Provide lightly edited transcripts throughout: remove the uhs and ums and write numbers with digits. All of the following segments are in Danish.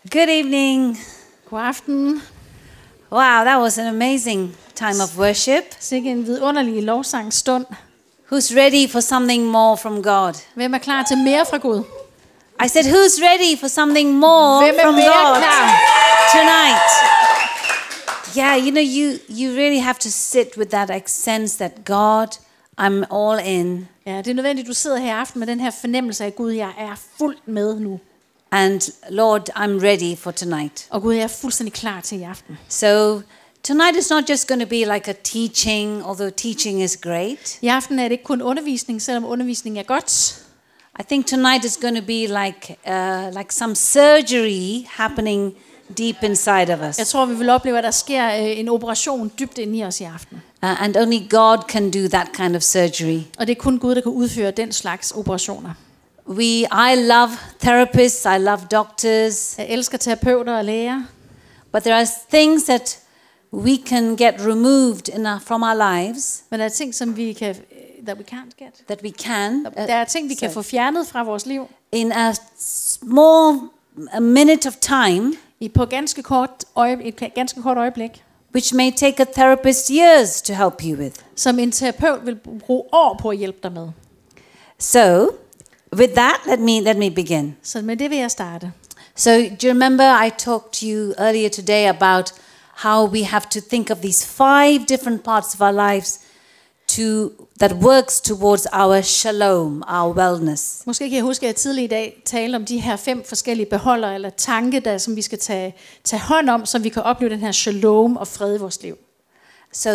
Good evening. God aften. Wow, that was an amazing time of worship. Sikke en vidunderlig lovsangstund. Who's ready for something more from God? Hvem er klar til mere fra Gud? I said, who's ready for something more Hvem er from mere God klar? tonight? Yeah, you know, you really have to sit with that sense that God, I'm all in. Ja, det er nødvendigt, du sidder her i aften med den her fornemmelse af, Gud, jeg er fuldt med nu. And Lord, I'm ready for tonight. Og Gud, jeg er fuldstændig klar til i aften. So tonight is not just going to be like a teaching, although teaching is great. I aften er det ikke kun undervisning, selvom undervisning er godt. I think tonight is going to be like some surgery happening deep inside of us. Jeg tror, vi vil opleve, at der sker en operation dybt inde i os i aften. And only God can do that kind of surgery. Og det er kun Gud, der kan udføre den slags operationer. I love therapists, I love doctors, Jeg elsker terapeuter og læger. but there are things that we can get removed from our lives Men der er ting, som vi kan, that we can't get. that we can Der er ting, vi kan få fjernet fra vores liv. in a minute of time, På et ganske kort øjeblik, which may take a therapist years to help you with. som en terapeut vil bruge år på at hjælpe dig med. So, with that, let me begin. Så med det vil jeg starte. So, do you remember I talked to you earlier today about how we have to think of these 5 different parts of our lives that works towards our shalom, our wellness. Måske kan jeg huske, at jeg tidligere i dag talte om de her 5 forskellige beholdere eller tanke, som vi skal tage hånd om, så vi kan opleve den her shalom og fred i vores liv. So,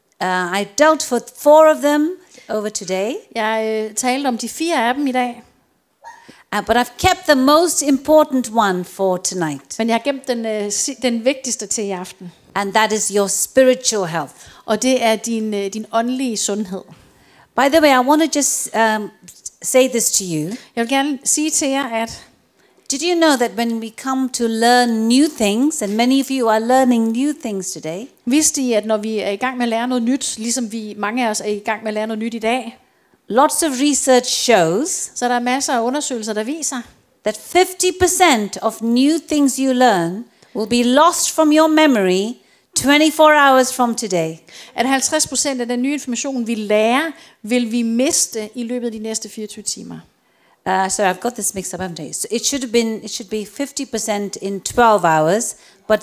I dealt with 4 of them over today. Jeg talte om de 4 af dem i dag. But I've kept the most important one for tonight. Men jeg har gemt den vigtigste til i aften. And that is your spiritual health. Og det er din åndelige sundhed. By the way, I want to just say this to you. Jeg vil gerne sige til jer, at Did you know that when we come to learn new things, and many of you are learning new things today, vidste I, at når vi er i gang med at lære noget nyt, ligesom mange af os er i gang med at lære noget nyt i dag, lots of research shows så der er masser af undersøgelser, der viser, that 50% of new things you learn will be lost from your memory 24 hours from today. At 50% af den nye information, vi lærer, vil vi miste i løbet af de næste 24 timer. So I've got this mixed up, haven't I? So it should be 50% in 12 hours, but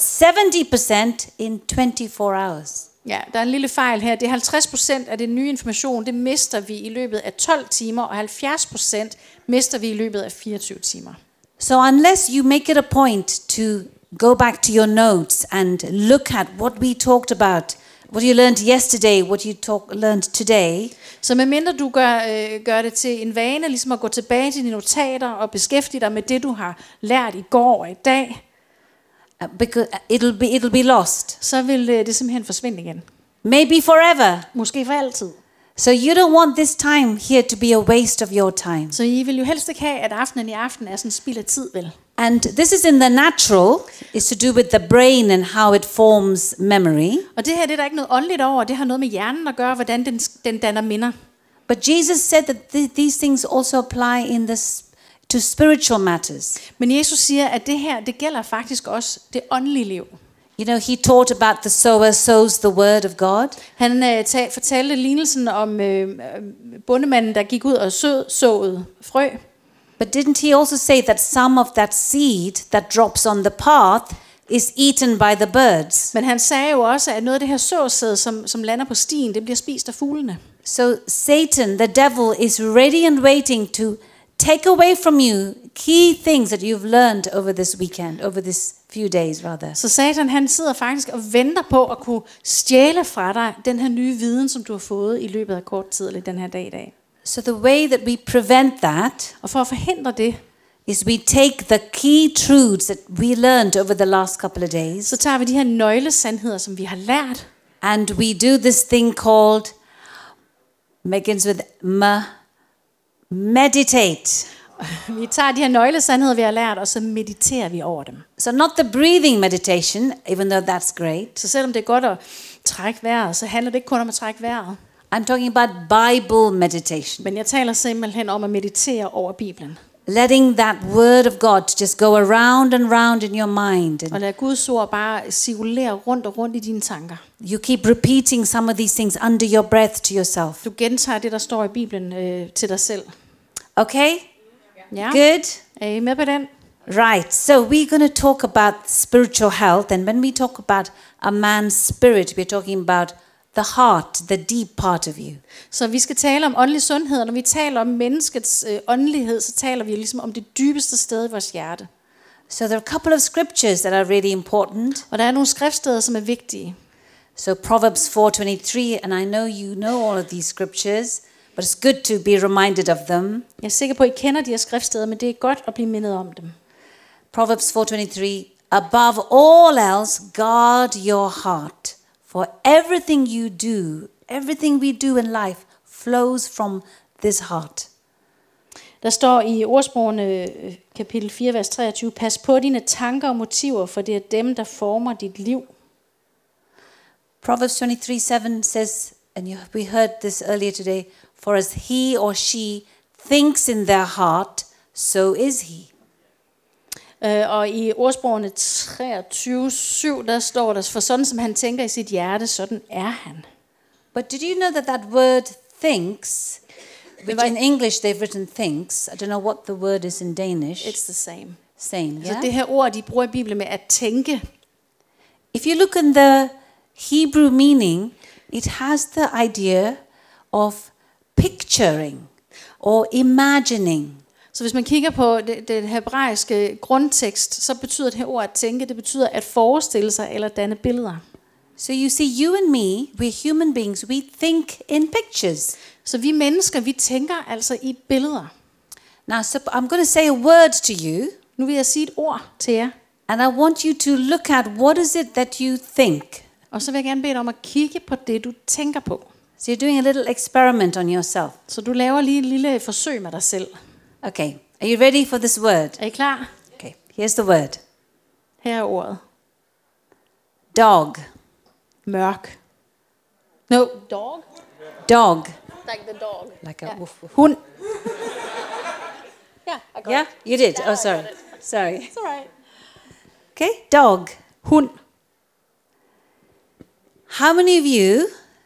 70% in 24 hours. Ja, der er en lille fejl her. Det er 50% af den nye information, det mister vi i løbet af 12 timer, og 70% mister vi i løbet af 24 timer. So unless you make it a point to go back to your notes and look at what we talked about, what you learned yesterday, what you learned today, så medmindre du gør det til en vane, ligesom at gå tilbage til dine notater og beskæftige dig med det, du har lært i går og i dag, because it'll be lost. så vil det simpelthen forsvinde igen. Maybe forever. Måske for altid. So you don't want this time here to be a waste of your time. Så I vil jo helst ikke have, at aftenen i aften er sådan spild af tid, vel? And this is in the natural, is to do with the brain and how it forms memory. Og det her, det er der ikke noget åndeligt over, det har noget med hjernen at gøre, hvordan den danner minder. But Jesus said that these things also apply to spiritual matters. Men Jesus siger, at det her, det gælder faktisk også det åndelige liv. You know, he taught about the sower sows the word of God. Han fortalte lignelsen om bondemanden, der gik ud og såede frø. But didn't he also say that some of that seed that drops on the path is eaten by the birds? Men han sagde jo også, at noget af det her såsæd, som lander på stien, det bliver spist af fuglene. So Satan, the devil, is ready and waiting to take away from you key things that you've learned over this weekend, over this few days rather. Så Satan, han sidder faktisk og venter på at kunne stjæle fra dig den her nye viden, som du har fået i løbet af kort tid, eller den her dag i dag. So the way that we prevent that Og for at forhindre det, is we take the key truths that we learned over the last couple of days, så tager vi de her nøglesandheder, som vi har lært, and we do this thing called, begins with meditate. vi tager de her nøglesandheder, vi har lært, og så mediterer vi over dem. So not the breathing meditation, even though that's great. Så selvom det er godt at trække vejret, så handler det ikke kun om at trække vejret. I'm talking about Bible meditation. Men jeg taler simpelthen om at meditere over Bibelen. letting that word of God to just go around and round in your mind. Og And lad Guds ord bare cirkulere rundt og rundt i dine tanker. you keep repeating some of these things under your breath to yourself. Du gentager det, der står i Bibelen til dig selv. Okay? Ja. Good? Er I med på den? Right. So we're going to talk about spiritual health. And when we talk about a man's spirit, we're talking about the heart, the deep part of you. Så vi skal tale om åndelig sundhed, og når vi taler om menneskets åndelighed, så taler vi ligesom om det dybeste sted i vores hjerte. So there are a couple of scriptures that are really important. Og der er nogle skriftsteder, som er vigtige. So Proverbs 4:23, and I know you know all of these scriptures, but it's good to be reminded of them. Jeg er sikker på, at I kender de her skriftsteder, men det er godt at blive mindet om dem. Proverbs 4:23, above all else, guard your heart, for everything you do, everything we do in life flows from this heart. Der står i ordsprogene kapitel 4, vers 23, pas på dine tanker og motiver, for det er dem, der former dit liv. Proverbs 23:7 says, and we heard this earlier today, for as he or she thinks in their heart, so is he. Og i ordsprogene 23:7, der står der, for sådan som han tænker i sit hjerte, sådan er han. But did you know that word thinks, which in English they've written thinks, I don't know what the word is in Danish. It's the same. Same, Så yeah? det her ord, de bruger i Bibelen med at tænke. If you look in the Hebrew meaning, it has the idea of picturing or imagining. Så hvis man kigger på den hebraiske grundtekst, så betyder det her ord at tænke, det betyder at forestille sig eller danne billeder. So you see, you and me, we're human beings, we think in pictures. Så vi mennesker, vi tænker altså i billeder. Now, so I'm going to say a word to you, Nu vil jeg sige et ord til jer, and I want you to look at what is it that you think. og så vil jeg gerne bede dig om at kigge på det, du tænker på. So you're doing a little experiment on yourself. Så du laver lige et lille forsøg med dig selv. Okay, are you ready for this word? Er I klar? Okay, here's the word. Her er ordet. Dog. Mørk. No, dog. Dog. Like the dog. Like a Yeah. woof woof. Hund. Yeah, I got Yeah, it. you did. Yeah, Oh, I sorry. got it. Sorry. It's all right. Okay, dog. Hund. How many of you,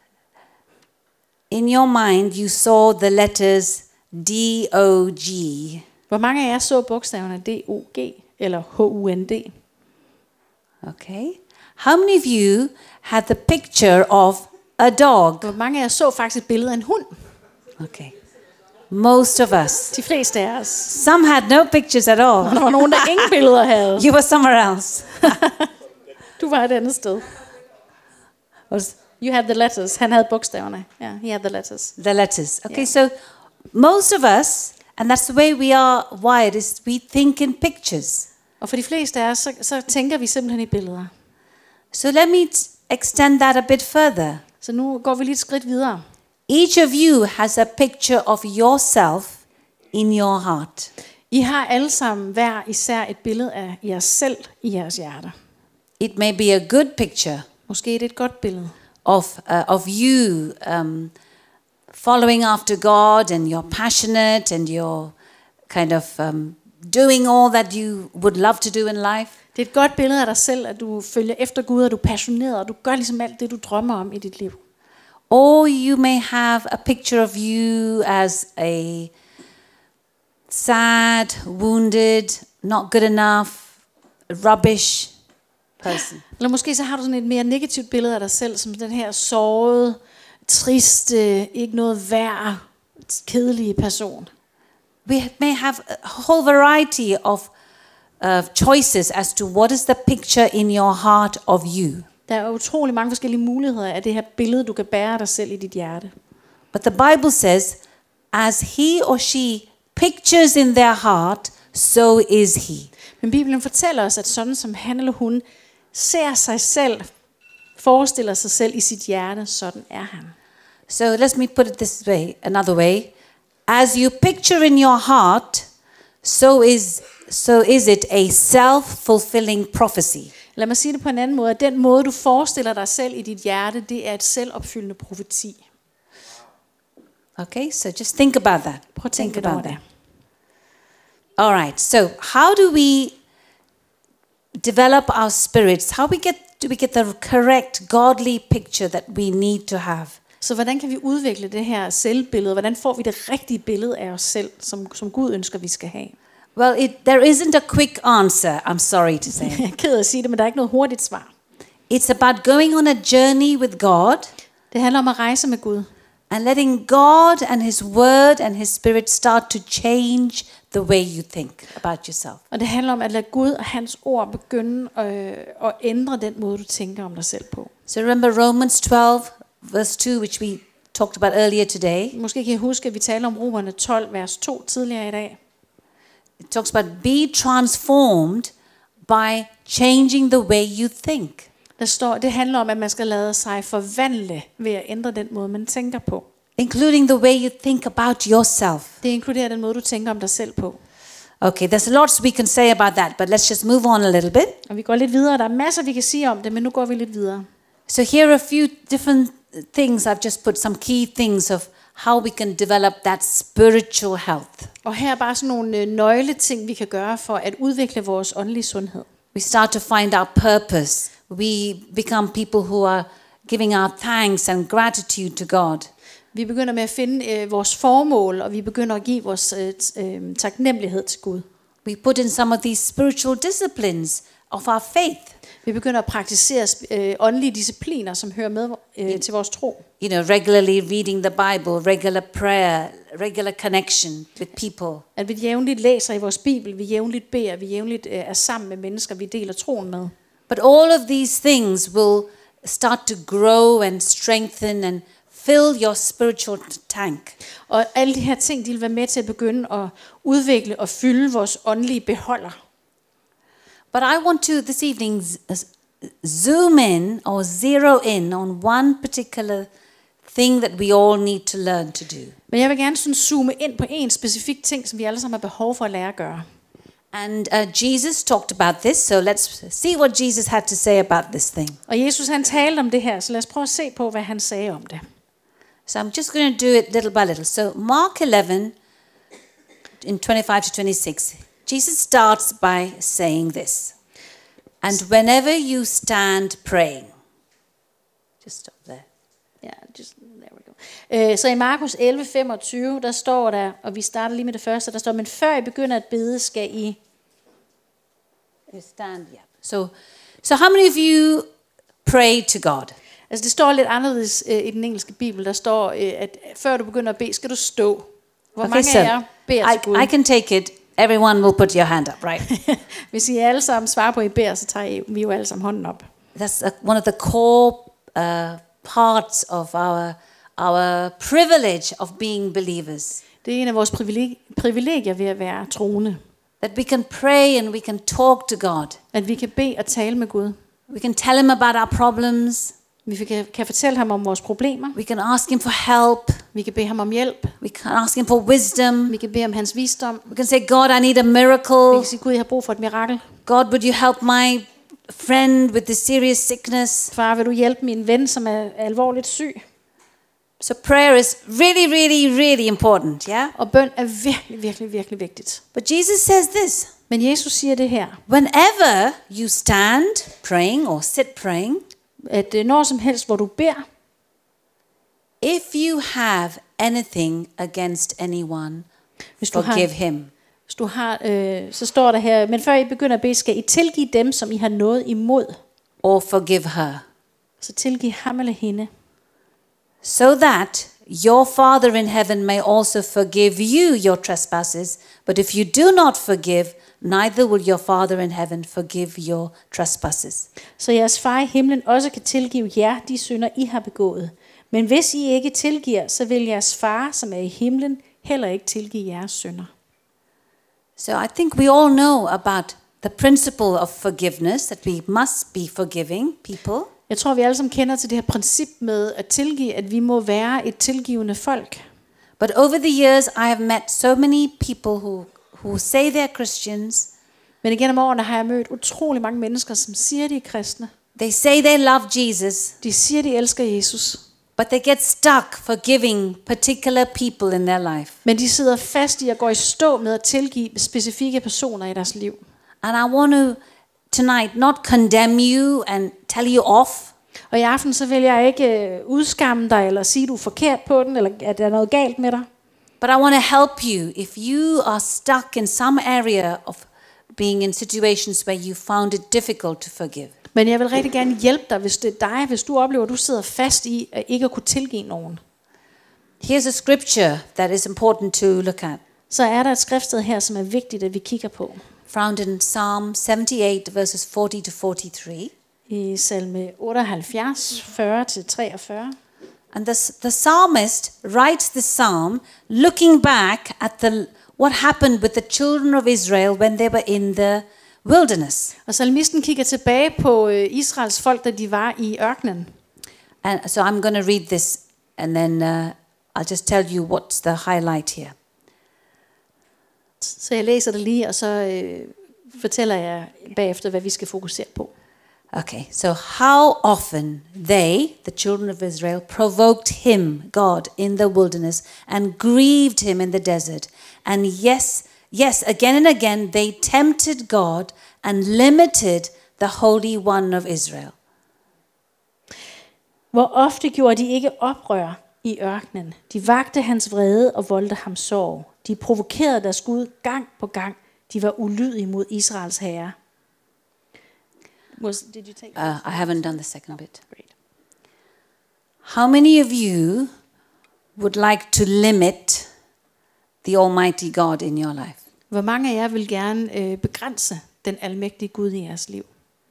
in your mind, you saw the letters D-O-G? Hvor mange af jer så bogstaverne D-O-G eller H-U-N-D? Okay. How many of you had the picture of a dog? Hvor mange af jer så faktisk et billede af en hund? Okay. Most of us. De fleste af os. Some had no pictures at all. Der var nogen, der ingen billeder havde. You were somewhere else. Du var et andet sted. You had the letters. Han havde bogstaverne. Yeah, he had the letters. The letters. Okay, Yeah. so most of us, and that's the way we are wired, is we think in pictures. Og for de fleste af os, så tænker vi simpelthen i billeder. So let me extend that a bit further. Så nu går vi lige et skridt videre. Each of you has a picture of yourself in your heart. I har alle sammen hver især et billede af jer selv i jeres hjerte. It may be a good picture Måske er det et godt billede. of you following after God, and you're passionate, and you're kind of doing all that you would love to do in life. Det er et godt billede af dig selv, at du følger efter Gud, og du er passioneret, og du gør ligesom alt det, du drømmer om i dit liv. Or you may have a picture of you as a sad, wounded, not good enough, rubbish person. Eller måske så har du sådan et mere negativt billede af dig selv, som den her sårede, triste, ikke noget værd, kedelige person. We may have a whole variety of choices as to what is the picture in your heart of you. Der er utrolig mange forskellige muligheder af det her billede, du kan bære af dig selv i dit hjerte. But the Bible says, as he or she pictures in their heart, so is he. Men Bibelen fortæller os, at sådan som han eller hun ser sig selv, forestiller sig selv i sit hjerte, sådan er han. So let me put it this way, another way. As you picture in your heart, so is it a self-fulfilling prophecy. Lad mig sige det på en anden måde. Den måde, du forestiller dig selv i dit hjerte, det er et selvopfyldende profeti. Okay, so just think about that. Prøv at tænke lidt over det. All right. So, how do we develop our spirits? How do we get the correct godly picture that we need to have? Så hvordan kan vi udvikle det her selvbillede? Hvordan får vi det rigtige billede af os selv, som Gud ønsker, vi skal have? Well, there isn't a quick answer, I'm sorry to say. Jeg er ked af at sige det, men der er ikke noget hurtigt svar. It's about going on a journey with God Det handler om at rejse med Gud. and letting God and His Word and His Spirit start to change the way you think about yourself. Og det handler om at lade Gud og hans ord begynde at ændre den måde, du tænker om dig selv på. So remember Romans 12, verse 2, which we talked about earlier today. Måske kan I huske, at vi taler om Romerne 12, vers 2 tidligere i dag. It talks about be transformed by changing the way you think. Det handler om, at man skal lade sig forvandle ved at ændre den måde, man tænker på. Including the way you think about yourself. Det inkluderer den måde, du tænker om dig selv på. Okay, there's a lot we can say about that, but let's just move on a little bit. Og vi går lidt videre. Der er masser, vi kan sige om det, men nu går vi lidt videre. So here are a few different things. I've just put some key things of how we can develop that spiritual health. Og her er bare sådan nogle nøgleting, vi kan gøre for at udvikle vores åndelige sundhed. We start to find our purpose. We become people who are giving our thanks and gratitude to God. Vi begynder med at finde vores formål, og vi begynder at give vores taknemmelighed til Gud. We put in some of these spiritual disciplines of our faith. Vi begynder at praktisere åndelige discipliner, som hører med til vores tro. You know, regularly reading the Bible, regular prayer, regular connection with people. At vi jævnligt læser i vores Bibel, vi jævnligt beder, vi jævnligt er sammen med mennesker, vi deler troen med. But all of these things will start to grow and strengthen and fill your spiritual tank. Og alle de her ting, de vil være med til at begynde at udvikle og fylde vores åndelige beholder. But I want to this evening zoom in or zero in on one particular thing that we all need to learn to do. Men jeg vil gerne sådan zoome ind på en specifik ting, som vi alle sammen har behov for at lære at gøre. And Jesus talked about this, so let's see what Jesus had to say about this thing. Og Jesus han talte om det her, så lad os prøve at se på, hvad han sagde om det. So I'm just going to do it little by little. So Mark 11, in 25 to 26, Jesus starts by saying this. And whenever you stand praying. Just stop there. Ja, there we go. Så i Markus 11:25, der står der, og vi starter lige med det første, der står, men før I begynder at bede, skal I... Stand, yeah. So how many of you pray to God? Altså det står lidt anderledes i den engelske bibel, der står, at før du begynder at bede, skal du stå. Hvor mange af jer beder til Gud? I can take it. Everyone will put your hand up, right? Hvis I alle sammen svarer på, at I beder, så tager vi jo alle sammen hånden op. That's one of the core parts of our privilege of being believers. Det er en af vores privilegier ved at være troende. That we can pray and we can talk to God. At vi kan bede og tale med Gud. We can tell him about our problems. Vi kan fortælle ham om vores problemer. We can ask him for help. Vi kan bede ham om hjælp. We can ask him for wisdom. Vi kan bede om hans visdom. We can say, God, I need a miracle. Vi kan sige, Gud, jeg har brug for et mirakel. God, would you help my friend with this serious sickness? Far, vil du hjælpe min ven, som er alvorligt syg? So prayer is really, really, really important, yeah? Og bøn er virkelig, virkelig, virkelig vigtigt. But Jesus says this. Men Jesus siger det her. Whenever you stand praying or sit praying, at når som helst, hvor du beder, if you have anything against anyone, forgive him. Hvis du har, så står der her, men før I begynder at bede, skal I tilgive dem, som I har noget imod. Or forgive her. Så tilgiv ham eller hende. So that your Father in heaven may also forgive you your trespasses. But if you do not forgive, neither will your Father in heaven forgive your trespasses. Så jeres far i himlen også kan tilgive jer de synder, I har begået. Men hvis I ikke tilgiver, så vil jeres far, som er i himlen, heller ikke tilgive jeres synder. So I think we all know about the principle of forgiveness, that we must be forgiving people. Jeg tror, vi alle sammen kender til det her princip med at tilgive, at vi må være et tilgivende folk. But over the years, I have met so many people who say they're Christians. Men igennem årene har jeg mødt utrolig mange mennesker, som siger, de er kristne. They say they love Jesus. De siger, de elsker Jesus. but they get stuck forgiving particular people in their life. Men de sidder fast i at gå i stå med at tilgive specifikke personer i deres liv. And I want to tonight not condemn you and tell you off, Og i aften så vil jeg ikke udskamme dig, eller sige, du er forkert på den, eller at der er noget galt med dig. but I want to help you if you are stuck in some area of being in situations where you found it difficult to forgive. Men jeg vil rigtig gerne hjælpe dig, hvis det er dig, hvis du oplever, at du sidder fast i at ikke at kunne tilgive nogen. Here's a scripture that is important to look at, Så er der et skriftsted her, som er vigtigt, at vi kigger på. found in Psalm 78 verses 40 to 43. I salme 78, 40-43. And the psalmist writes the psalm looking back at what happened with the children of Israel when they were in the wilderness. Og salmisten kigger tilbage på Israels folk, da de var i ørkenen. And so I'm going to read this and then I'll just tell you what's the highlight here. Så jeg læser det lige, og så fortæller jeg bagefter, hvad vi skal fokusere på. Okay, so how often they, the children of Israel, provoked him, God, in the wilderness and grieved him in the desert. And yes, again and again they tempted God and limited the Holy One of Israel. Hvor ofte gjorde de ikke oprør i ørkenen? De vagte hans vrede og voldte ham sorg. De provokerede deres Gud gang på gang. De var ulydige mod Israels herre. Did you take I haven't done the second bit. Great. How many of you would like to limit the Almighty God in your life? Hvor mange af jer vil gerne begrænse den almægtige Gud i jeres liv?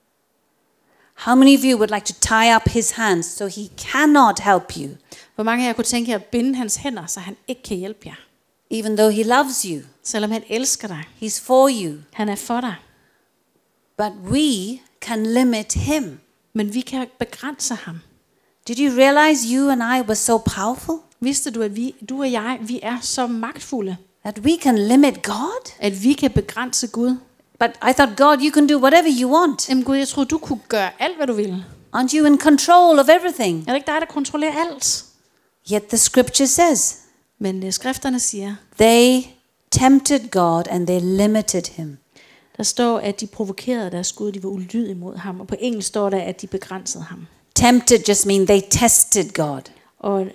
How many of you would like to tie up his hands so he cannot help you, Hvor mange af jer kunne tænke jer at binde hans hænder, så han ikke kan hjælpe jer? even though he loves you? Selvom han elsker dig. He's for you. Han er for dig. But we can limit him. Men vi kan begrænse ham. Did you realize you and I were so powerful Vidste du, at du og jeg, vi er så magtfulde, that we can limit God? at vi kan begrænse Gud? But I thought, God, you can do whatever you want. Jamen Gud, jeg troede, du kunne gøre alt, hvad du ville. Aren't you in control of everything? Er det ikke dig, der kontrollerer alt? Yet the scripture says Men skrifterne siger, they tempted God and they limited him. der står, at de provokerede deres Gud, de var ulydige mod ham. Og på engelsk står der, at de begrænsede ham. Tempted just mean they tested God. Og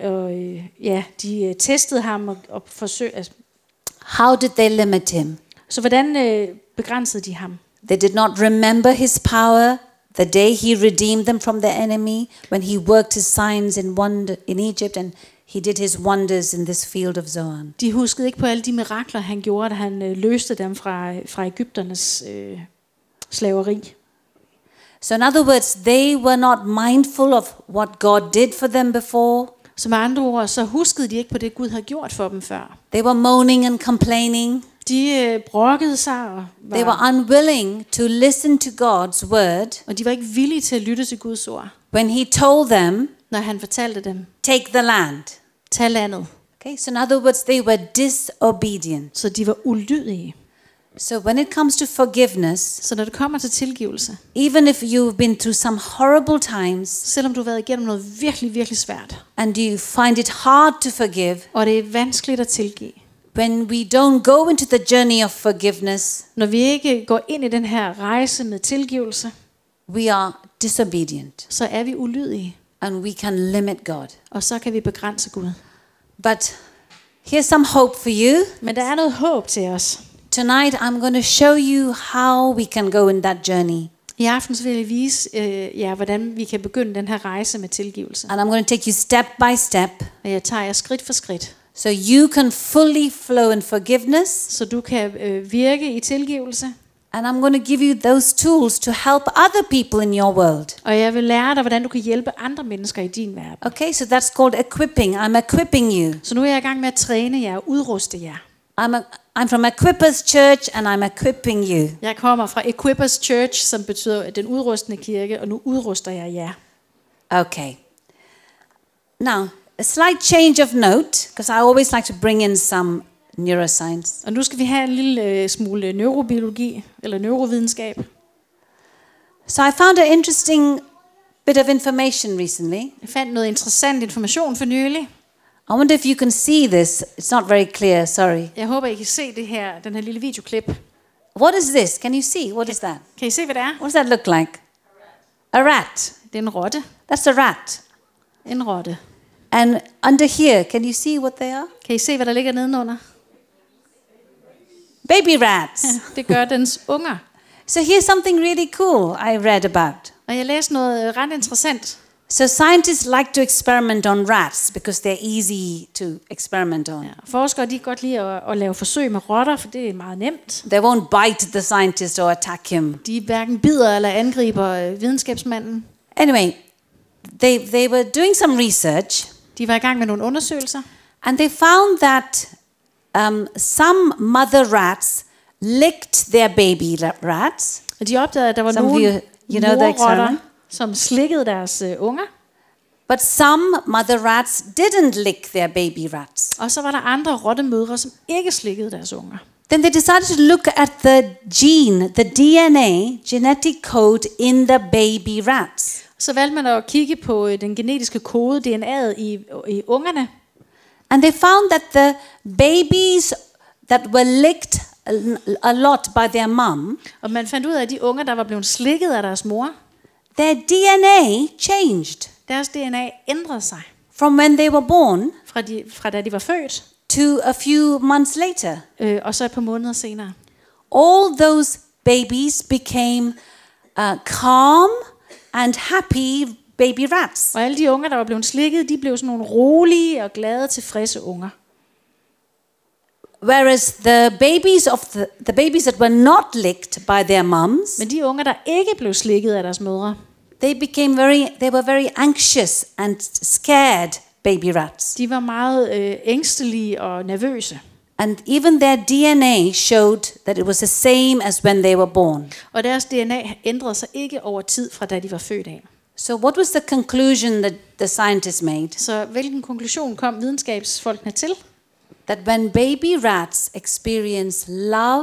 de testede ham og forsøgte. How did they limit him? Så hvordan begrænsede de ham? They did not remember his power the day he redeemed them from the enemy, when he worked his signs in Egypt and he did his wonders in this field of Zoan. De huskede ikke på alle de mirakler, han gjorde, da han løste dem fra Egypternes slaveri. So in other words, they were not mindful of what God did for them before. Så med andre ord, så huskede de ikke på det, Gud havde gjort for dem før. They were moaning and complaining. De brokkede sig, og They were unwilling to listen to God's word de var ikke villige til at lytte til Guds ord, when he told them, når han fortalte dem, take the land. tag landet. Okay, so in other words, they were disobedient. Så de var ulydige. So when it comes to forgiveness, Så når det kommer til tilgivelse, even if you've been through some horrible times selvom du har været igennem noget virkelig, virkelig svært, and you find it hard to forgive, og det er vanskeligt at tilgive, when we don't go into the journey of forgiveness, når vi ikke går ind i den her rejse med tilgivelse, we are disobedient så er vi ulydige, and we can limit God. og så kan vi begrænse Gud. But here's some hope for you. Men der er noget håb til os. Tonight I'm going to show you how we can go in that journey. I aften så vil jeg vise jer, hvordan vi kan begynde den her rejse med tilgivelse. And I'm going to take you step by step Og jeg tager jer skridt for skridt, so you can fully flow in forgiveness. så du kan virke i tilgivelse. And I'm going to give you those tools to help other people in your world. Og jeg vil lære dig, hvordan du kan hjælpe andre mennesker i din verden. Okay, so that's called equipping. I'm equipping you. Så nu er jeg i gang med at træne jer og udruste jer. I'm from Equippers Church and I'm equipping you. Jeg kommer fra Equippers Church, som betyder den udrustende kirke, og nu udruster jeg jer. Okay. Now, a slight change of note, because I always like to bring in some neuroscience. Og nu skal vi have en lille smule neurobiologi, eller neurovidenskab. So I found an interesting bit of information recently. Jeg fandt noget interessant information for nylig. I wonder if you can see this. It's not very clear, sorry. Jeg håber, I kan se det her, den her lille videoklip. What is this? Can you see? What is that? Kan I se, hvad det er? What does that look like? A rat. Det er en rotte. That's a rat. En rotte. And under here, can you see what they are? Kan I se, hvad der ligger nedenunder? Baby rats. Det gør dens unger. So here's something really cool I read about. Og jeg læste noget ret interessant. So scientists like to experiment on rats because they're easy to experiment on. Ja, forskere de kan godt lide at lave forsøg med rotter, for det er meget nemt. They won't bite the scientist or attack him. De hverken bider eller angriber videnskabsmanden. Anyway, they were doing some research De var i gang med nogle undersøgelser, and they found that some mother rats licked their baby rats. og de opdagede, at der var Some of nogle you know the morrotter, experiment? som slikkede deres unger. But some mother rats didn't lick their baby rats. Og så var der andre rottemødre, som ikke slikkede deres unger. Then they decided to look at the gene, the DNA, genetic code in the baby rats. Så valgte man at kigge på den genetiske kode, DNA'et i ungerne. And they found that the babies that were licked a lot by their mom, Og man fandt ud af, at de unger, der var blevet slikket af deres mor, their DNA changed deres DNA ændrede sig from when they were born fra da de var født, to a few months later. og så et par måneder senere. All those babies became calm and happy baby rats. Og alle de unger, der var blevet slikket, de blev sådan nogle rolige og glade, tilfredse unger. Whereas the babies that were not licked by their moms, Men de unger, der ikke blev slikket af deres mødre, they were very anxious and scared baby rats. de var meget ængstelige og nervøse. And even their DNA showed that it was the same as when they were born. Og deres DNA ændrede sig ikke over tid fra da de var født af. So what was the conclusion that the scientists made? Så hvilken konklusion kom videnskabsfolkene til? That when baby rats experience love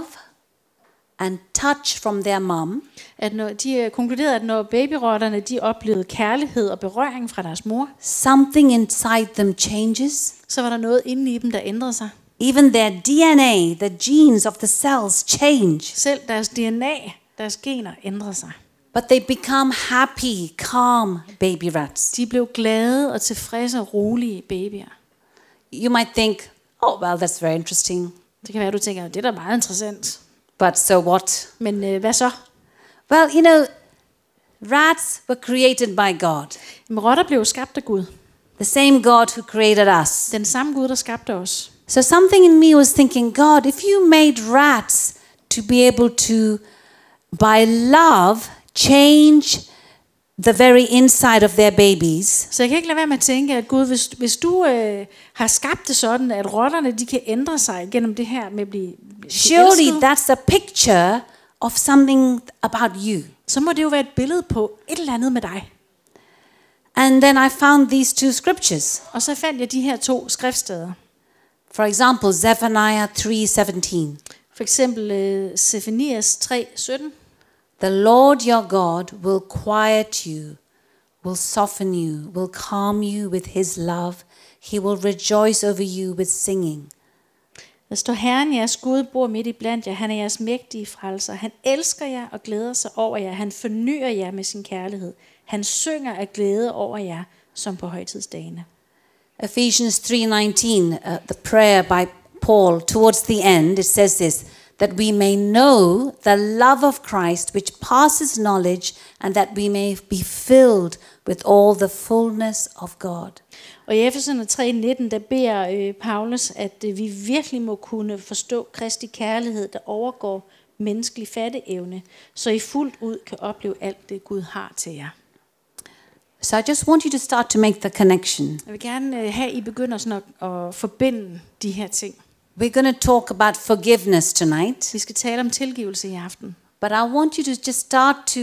and touch from their mom, At når de konkluderede, at når babyrotterne de oplevede kærlighed og berøring fra deres mor, something inside them changes. så var der noget inde i dem, der ændrede sig. Even their DNA, the genes of the cells change. Selv deres DNA, deres gener ændrede sig. But they become happy, calm baby rats. De blev glade og tilfredse og rolige babyer. You might think, oh, well, that's very interesting. Det kan være, du tænker, det er da meget interessant. But so what? Men hvad så? Well, you know, rats were created by God. Men rotter blev skabt af Gud. The same God who created us. Den samme Gud, der skabte os. So something in me was thinking, God, if you made rats to be able to, by love, change the very inside of their babies, Så jeg kan ikke lade være med at tænke, at Gud, hvis du har skabt det sådan, at rotterne de kan ændre sig gennem det her med at blive surely elsket, that's a picture of something about you. så må det jo være et billede på et eller andet med dig. And then I found these two scriptures. Og så fandt jeg de her 2 skriftsteder. For example, Zephaniah 3:17. For eksempel Sefanias 3:17. The Lord your God will quiet you, will soften you, will calm you with his love. He will rejoice over you with singing. Der står, Herren jeres Gud bor midt i blandt jer. Han er jeres mægtige frelser. Han elsker jer og glæder sig over jer. Han fornyer jer med sin kærlighed. Han synger af glæde over jer, som på højtidsdagene. Ephesians 3:19, the prayer by Paul towards the end, it says this, that we may know the love of Christ which passes knowledge, and that we may be filled with all the fullness of God. Og i Efeserne 3:19, der beder Paulus, at vi virkelig må kunne forstå Kristi kærlighed, der overgår menneskelig fatteevne, så I fuldt ud kan opleve alt det, Gud har til jer. So I just want you to start to make the connection. Jeg vil gerne have, I begynder sådan at forbinde de her ting. We're going to talk about forgiveness tonight, Vi skal tale om tilgivelse i aften. but I want you to just start to,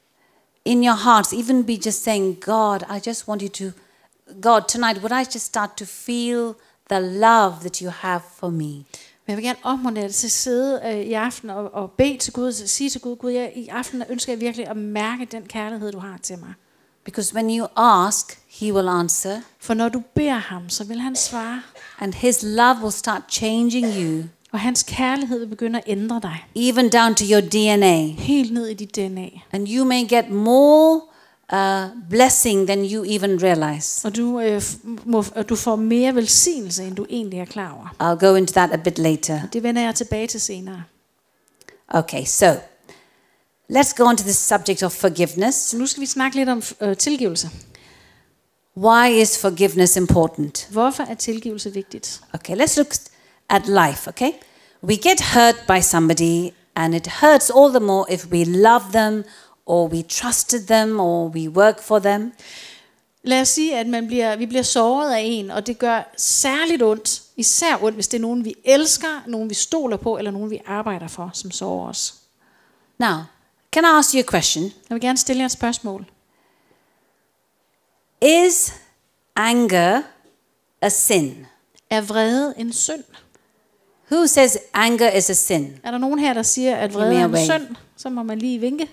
in your hearts, even be just saying, God, I just want you to, God, tonight, would I just start to feel the love that you have for me? Men jeg vil gerne opmuntre jer til at sidde i aften og bede til Gud, og sige til Gud, Gud, i aften ønsker jeg virkelig at mærke den kærlighed, du har til mig. Because when you ask, he will answer. For når du beder ham, så vil han svare. And his love will start changing you. Og hans kærlighed vil begynde at ændre dig. Even down to your DNA. Helt ned i dit DNA. And you may get more blessing than you even realize. Og du får mere velsignelse, end du egentlig er klar over. I'll go into that a bit later. Det vender jeg tilbage til senere. Okay, so let's go on to this subject of forgiveness. Så nu skal vi snakke lidt om tilgivelse. Why is forgiveness important? Hvorfor er tilgivelse vigtigt? Okay, let's look at life, okay? We get hurt by somebody, and it hurts all the more if we love them, or we trusted them, or we work for them. Lad os sige, at vi bliver såret af en, og det gør særligt ondt. Især ondt, hvis det er nogen, vi elsker, nogen vi stoler på, eller nogen vi arbejder for, som sårer os. Now, can I ask you a question? Jeg vil gerne stille jer et spørgsmål. Is anger a sin? Er vrede en synd? Who says anger is a sin? Er der nogen her, der siger, at vrede er en synd? Så må man lige vinke.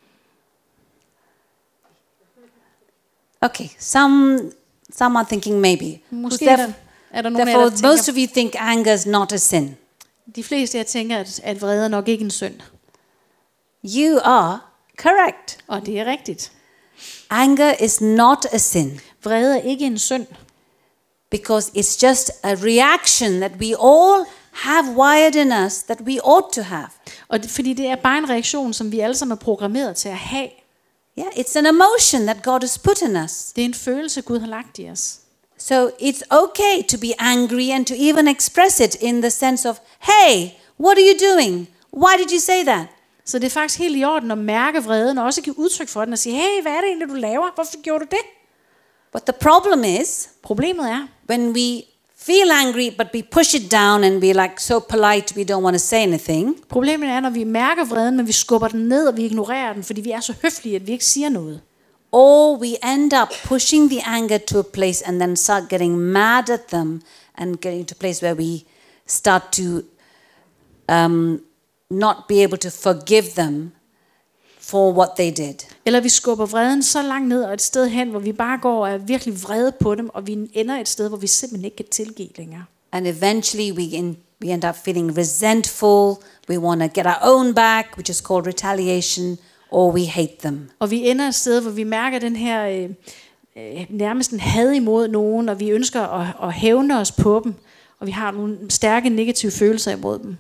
Okay, some are thinking maybe. Måske er der nogen therefore, af jer, der tænker, most of you think anger is not a sin. de fleste af jer tænker, at vrede er nok ikke en synd. You are correct. Og det er rigtigt. Anger is not a sin. Vrede er ikke en synd. Because it's just a reaction that we all have wired in us that we ought to have. Og fordi det er bare en reaktion, som vi alle sammen er programmeret til at have. Yeah, it's an emotion that God has put in us. Det er en følelse, Gud har lagt i os. So it's okay to be angry and to even express it in the sense of, hey, what are you doing? Why did you say that? Så det er faktisk helt i orden at mærke vreden, og også give udtryk for den og sige, hey, hvad er det egentlig, du laver? Hvorfor gjorde du det? But the problem is, Problemet er, when we feel angry but we push it down and we're like so polite we don't want to say anything. Problemet er, når vi mærker vreden, men vi skubber den ned, og vi ignorerer den, fordi vi er så høflige, at vi ikke siger noget. Or we end up pushing the anger to a place and then start getting mad at them and getting to a place where we start to not be able to forgive them for what they did. Eller vi skubber vreden så langt ned og et sted hen, hvor vi bare går og er virkelig vrede på dem, og vi ender et sted, hvor vi simpelthen ikke kan tilgive længere. And eventually we end up feeling resentful. We want to get our own back, which is called retaliation, or we hate them. Og vi ender et sted, hvor vi mærker den her nærmest en had imod nogen, og vi ønsker at hævne os på dem, og vi har nogle stærke negative følelser imod dem.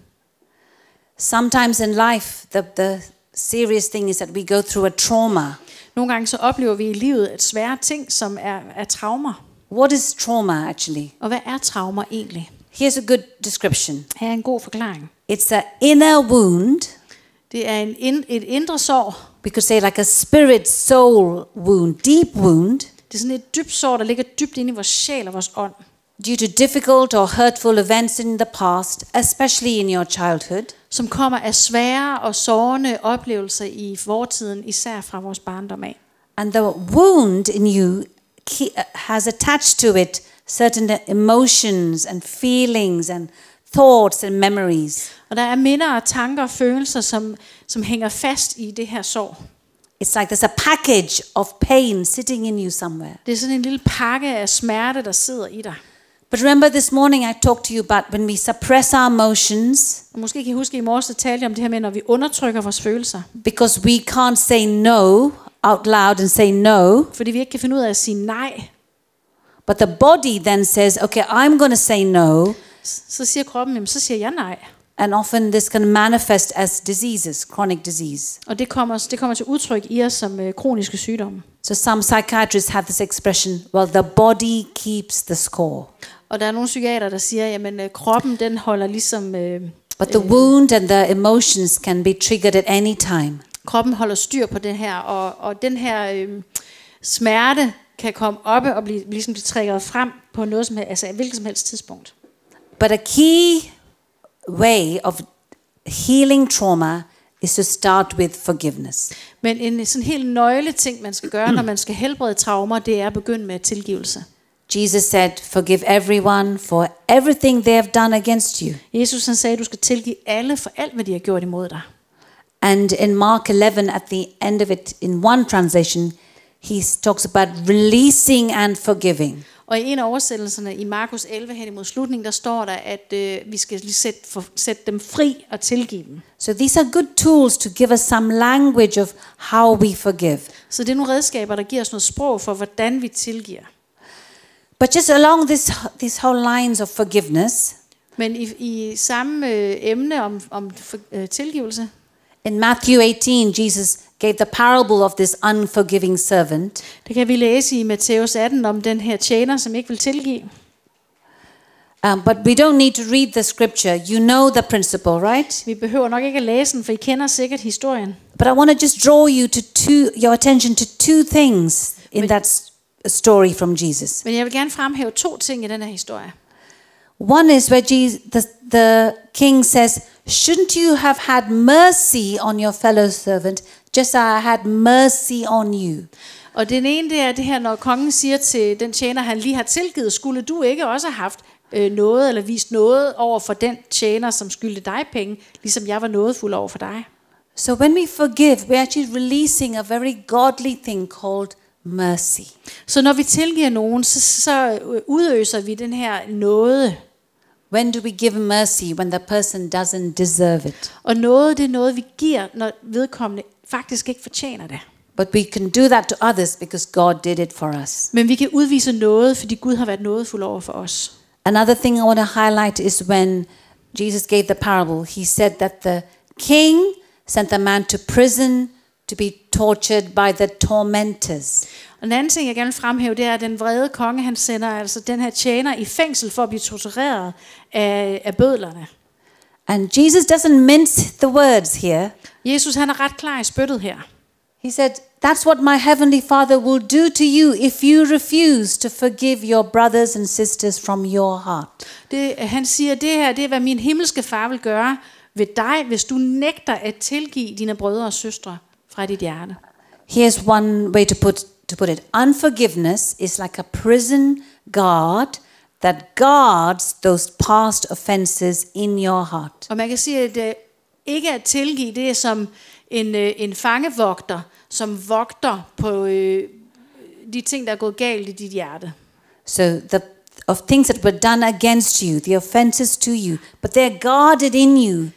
Sometimes in life, the serious thing is that we go through a trauma. Nogle gange så oplever vi i livet et svære ting, som er traumer. What is trauma actually? Og hvad er traumer egentlig? Here's a good description. Her er en god forklaring. It's an inner wound. Det er et indre sår. We could say like a spirit soul wound, deep wound. Det er sådan et dybt sår, der ligger dybt inde i vores sjæl og vores ånd. Due to difficult or hurtful events in the past, especially in your childhood. Som kommer af svære og sårende oplevelser i fortiden, især fra vores barndom af. And the wound in you has attached to it certain emotions and feelings and thoughts and memories. Og der er minder og tanker og følelser, som hænger fast i det her sår. It's like there's a package of pain sitting in you somewhere. Det er sådan en lille pakke af smerte, der sidder i dig. But remember this morning I talked to you about when we suppress our emotions. Og måske kan I huske, i morges talte jeg om det her med, når vi undertrykker vores følelser. Because we can't say no out loud and say no. Fordi vi ikke kan finde ud af at sige nej. But the body then says, okay, I'm going to say no. Så siger kroppen, jamen, så siger jeg nej. And often this can manifest as diseases, chronic disease. Og det kommer til udtryk i os som kroniske sygdomme. So some psychiatrists have this expression, well, the body keeps the score. Og der er nogle psykiater, der siger, jamen kroppen den holder ligesom... But the wound and the emotions can be triggered at any time. Kroppen holder styr på det her, og den her smerte kan komme op og blive triggeret frem på noget som helst, altså hvilket som helst tidspunkt. But a key way of healing trauma is to start with forgiveness. Men en sådan helt nøgle ting, man skal gøre, når man skal helbrede traumer, det er at begynde med tilgivelse. Jesus said, forgive everyone for everything they have done against you. Jesus han sagde, at du skal tilgive alle for alt, hvad de har gjort imod dig. And in Mark 11, at the end of it, in one translation, he talks about releasing and forgiving. Og i en af oversættelserne i Markus 11 hen imod slutningen, der står der, at vi skal lige sætte dem fri og tilgive dem. So these are good tools to give us some language of how we forgive. Så det er nogle redskaber, der giver os noget sprog for, hvordan vi tilgiver. But just along these whole lines of forgiveness, Men i samme emne om tilgivelse, in Matthew 18, Jesus gave the parable of this unforgiving servant. det kan vi læse i Matthæus 18 om den her tjener, som ikke vil tilgive. But we don't need to read the scripture. You know the principle, right? Vi behøver nok ikke at læse den, for I kender sikkert historien. But I want to just draw you to your attention to two things in that story from Jesus. Men jeg vil gerne fremhæve 2 ting i den her historie. One is where the king says, "Shouldn't you have had mercy on your fellow servant, just as I had mercy on you?" Og den ene, det er det her, når kongen siger til den tjener, han lige har tilgivet, skulle du ikke også have haft noget, eller vist noget over for den tjener, som skyldte dig penge, ligesom jeg var nådefuld over for dig. So when we forgive, we're actually releasing a very godly thing called mercy. Så når vi tilgiver nogen, så udøser vi den her nåde. When do we give mercy? When the person doesn't deserve it. Og nåde, det er noget, vi giver, når vedkommende faktisk ikke fortjener det. But we can do that to others because God did it for us. Men vi kan udvise nåde, fordi Gud har været nådefuld over for os. Another thing I want to highlight is when Jesus gave the parable, he said that the king sent the man to prison to be tortured by the tormentors. Og en anden ting, jeg gerne vil fremhæve, det er, at den vrede konge, han sender altså den her tjener i fængsel for at blive tortureret af bødlerne. And Jesus doesn't mince the words here. Jesus, han er ret klar i spyttet her. He said, "That's what my heavenly Father will do to you if you refuse to forgive your brothers and sisters from your heart." Han siger, det her, det er, hvad min himmelske far vil gøre ved dig, hvis du nægter at tilgive dine brødre og søstre fra dit hjerte. Here's one way to put it. Unforgiveness is like a prison guard that guards those past offenses in your heart. Og man kan sige, at ikke at tilgive, det er som en fangevogter, som vogter på de ting, der er gået galt i dit hjerte. So of things that were done against you, the offenses to you, but they're guarded in you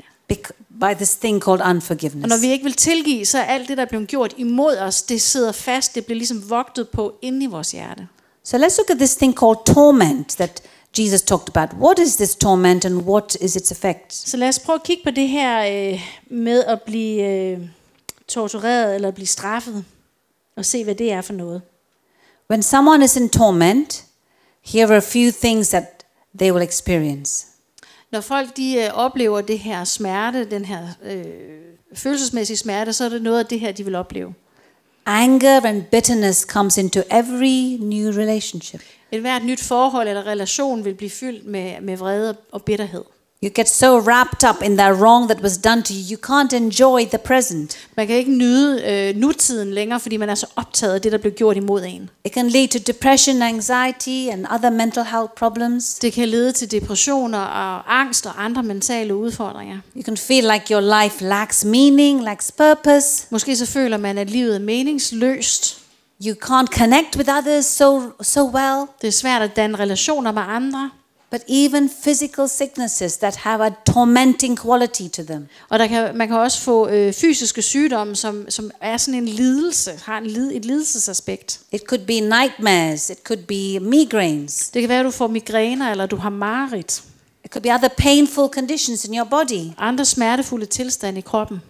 by this thing called unforgiveness. Og når vi ikke vil tilgive, så er alt det, der er blevet gjort imod os, det sidder fast, det bliver ligesom vogtet på inde i vores hjerte. So let's look at this thing called torment that Jesus talked about. What is this torment and what is its effect? Så lad os prøve at kigge på det her med at blive tortureret eller blive straffet, og se, hvad det er for noget. When someone is in torment, here are a few things that they will experience. Når folk de oplever det her smerte, den her følelsesmæssige smerte, så er det noget af det her, de vil opleve. Anger and bitterness comes into every new relationship. Et hvert nyt forhold eller relation vil blive fyldt med vrede og bitterhed. You get so wrapped up in that wrong that was done to you, you can't enjoy the present. Man kan ikke nyde nutiden længere, fordi man er så optaget af det, der blev gjort imod en. It can lead to depression, anxiety and other mental health problems. Det kan lede til depressioner og angst og andre mentale udfordringer. You can feel like your life lacks meaning, lacks purpose. Måske så føler man, at livet er meningsløst. You can't connect with others so well. Det er svært at danne relationer med andre. But even physical sicknesses that have a tormenting quality to them. Og man kan også få fysiske sygdomme, som er sådan en lidelse, har et lidelsesaspekt. It could be nightmares, it could be migraines. Det kan være, at du får migræner, eller du har mareridt. It could be other painful conditions in your body. Andre smertefulde tilstande i kroppen.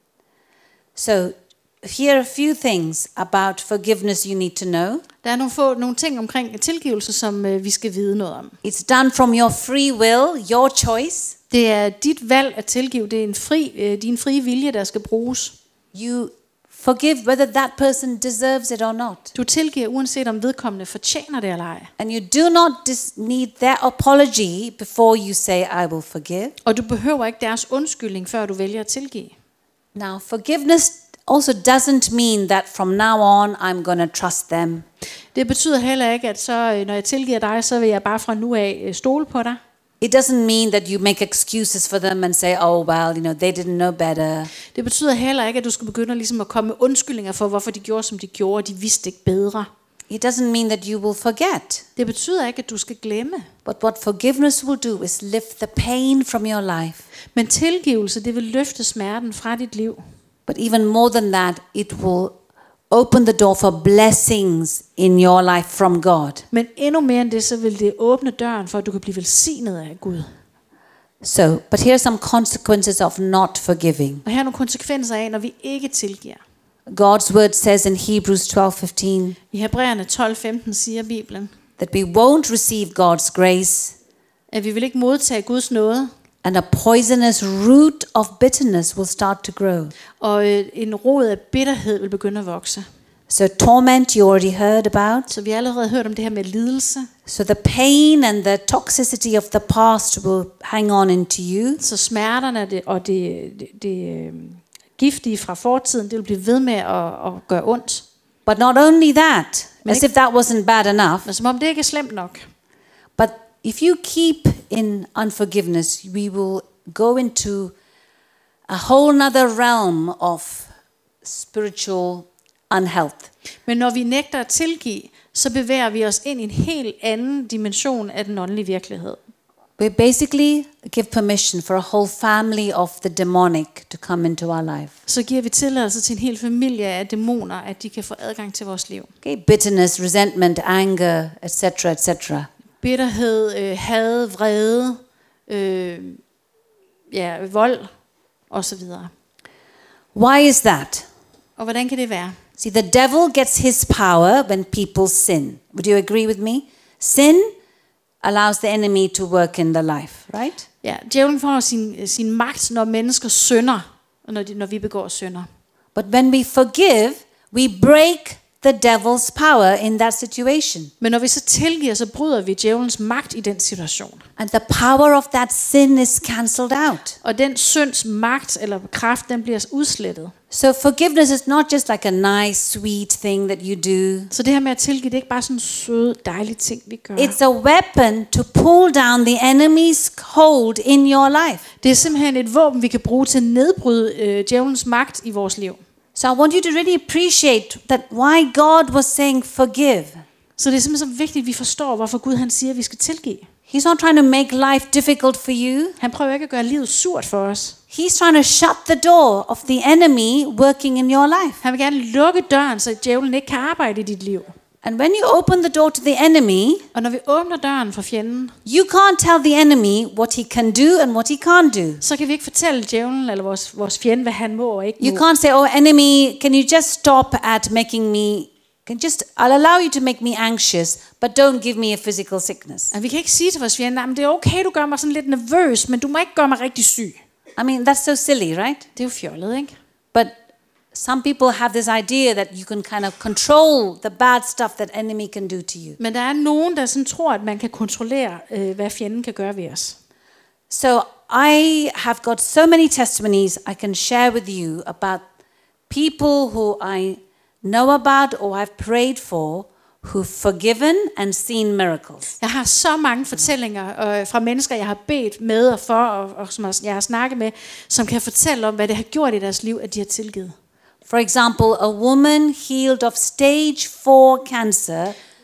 So here are a few things about forgiveness you need to know. Der er nogle ting omkring tilgivelse, som vi skal vide noget om. It's done from your free will, your choice. Det er dit valg at tilgive. Det er din frie vilje, der skal bruges. You forgive whether that person deserves it or not. Du tilgiver uanset om vedkommende fortjener det eller ej. And you do not need their apology before you say I will forgive. Og du behøver ikke deres undskyldning, før du vælger at tilgive. Now forgiveness also doesn't mean that from now on I'm going to trust them. Det betyder heller ikke, at så, når jeg tilgiver dig, så vil jeg bare fra nu af stole på dig. It doesn't mean that you make excuses for them and say, oh, well, they didn't know better. Det betyder heller ikke, at du skal begynde ligesom at komme med undskyldninger for, hvorfor de gjorde, som de gjorde, og de vidste ikke bedre. It doesn't mean that you will forget. Det betyder ikke, at du skal glemme. But what forgiveness will do is lift the pain from your life. Men tilgivelse, det vil løfte smerten fra dit liv. But even more than that, it will open the door for blessings in your life from God. Men endnu mere end det, så vil det åbne døren for, at du kan blive velsignet af Gud. So, but here are some consequences of not forgiving. Og her er nogle konsekvenser af, når vi ikke tilgiver. God's word says in Hebrews 12:15 I Hebræerne 12:15 siger Bibelen, that we won't receive God's grace, at vi vil ikke modtage Guds nåde, and a poisonous root of bitterness will start to grow. og en rod af bitterhed vil begynde at vokse. So torment you already heard about. Så vi har allerede hørt om det her med lidelse. So the pain and the toxicity of the past will hang on into you. Så smerterne og det giftige fra fortiden, det vil blive ved med at gøre ondt. But not only that, as if that wasn't bad enough, Men som om det ikke er slemt nok. but if you keep in unforgiveness, we will go into a whole nother realm of spiritual unhealth. Men når vi nægter at tilgive, så bevæger vi os ind i en helt anden dimension af den åndelige virkelighed. We basically give permission for a whole family of the demonic to come into our life. Så giver vi tilladelse til en hel familie af dæmoner, at de kan få adgang til vores liv. Okay, bitterness, resentment, anger, etc., etc. Bitterhed, had, vrede, vold osv. Why is that? Og hvordan kan det være? See, the devil gets his power when people sin. Would you agree with me? Sin allows the enemy to work in the life, right? Ja, djævlen får sin magt, når mennesker synder, og når vi begår synder. But when we forgive, we break the devil's power in that situation. Men når vi så tilgiver, så bryder vi djævelens magt i den situation. And the power of that sin is cancelled out. Og den synds magt eller kraft, den bliver udslettet. So forgiveness is not just like a nice, sweet thing that you do. Så det her med at tilgive, det er ikke bare sådan en sød, dejlig ting, vi gør. It's a weapon to pull down the enemy's hold in your life. Det er simpelthen et våben, vi kan bruge til at nedbryde djævelens magt i vores liv. So I want you to really appreciate that why God was saying forgive. Så det er simpelthen så vigtigt, at vi forstår, hvorfor Gud han siger, at vi skal tilgive. He's not trying to make life difficult for you. Han prøver ikke at gøre livet surt for os. He's trying to shut the door of the enemy working in your life. Han vil gerne lukke døren, så djævlen ikke kan arbejde i dit liv. And when you open the door to the enemy, Og når vi åbner døren for fjenden, you can't tell the enemy what he can do and what he can't do. så kan vi ikke fortælle djævlen eller vores fjende, hvad han må og ikke må. You can't say, oh enemy, can you just stop at making me, I'll allow you to make me anxious, but don't give me a physical sickness. Og vi kan ikke sige til vores fjende, nej, men det er okay, du gør mig sådan lidt nervøs, men du må ikke gøre mig rigtig syg. I mean, that's so silly, right? Det er jo fjollet, ikke? But some people have this idea that you can kind of control the bad stuff that enemy can do to you. Men der er nogen, der sådan tror, at man kan kontrollere, hvad fjenden kan gøre ved os. So I have got so many testimonies I can share with you about people who I know about or I've prayed for who've forgiven and seen miracles. Jeg har så mange fortællinger fra mennesker, jeg har bedt med og for, og som jeg har snakket med, som kan fortælle om, hvad det har gjort i deres liv, at de har tilgivet. For example, a woman healed of stage 4 cancer.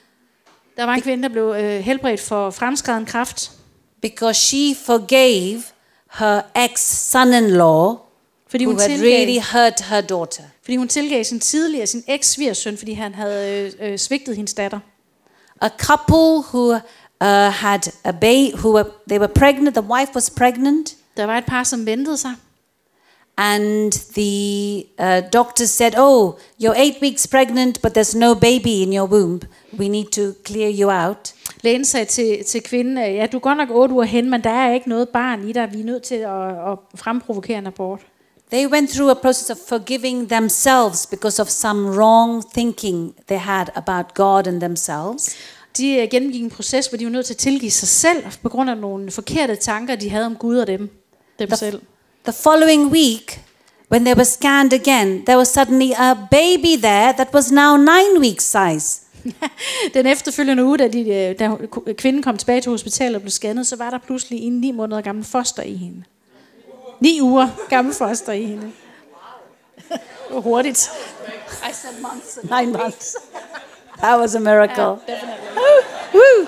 Der var en kvinde, der blev helbredt for fremskreden kræft, because she forgave her ex-son-in-law fordi who had really hurt her daughter. Fordi hun tilgav sin eks-svigersøn, fordi han havde svigtet hendes datter. A couple who had a baby, they were pregnant. The wife was pregnant, Der var et par, som ventede sig, and the doctor said, "Oh, you're 8 weeks pregnant, but there's no baby in your womb. We need to clear you out." lægen sagde til kvinden, ja, du er godt nok 8 uger hen, men der er ikke noget barn i dig. Vi er nødt til at fremprovokere en abort. They went through a process of forgiving themselves because of some wrong thinking they had about God and themselves. De gennemgik en proces, hvor de var nødt til at tilgive sig selv, på grund af nogle forkerte tanker, de havde om Gud og dem selv. The following week, when they were scanned again, there was suddenly a baby there that was now 9 weeks size. Den efterfølgende uge, da kvinden kom tilbage til hospitalet og blev scannet, så var der pludselig en 9 måneder gammel foster i hende. 9 uger gammel foster i hende. Hurtigt. I said months. 9 months. That was a miracle. Yeah, definitely.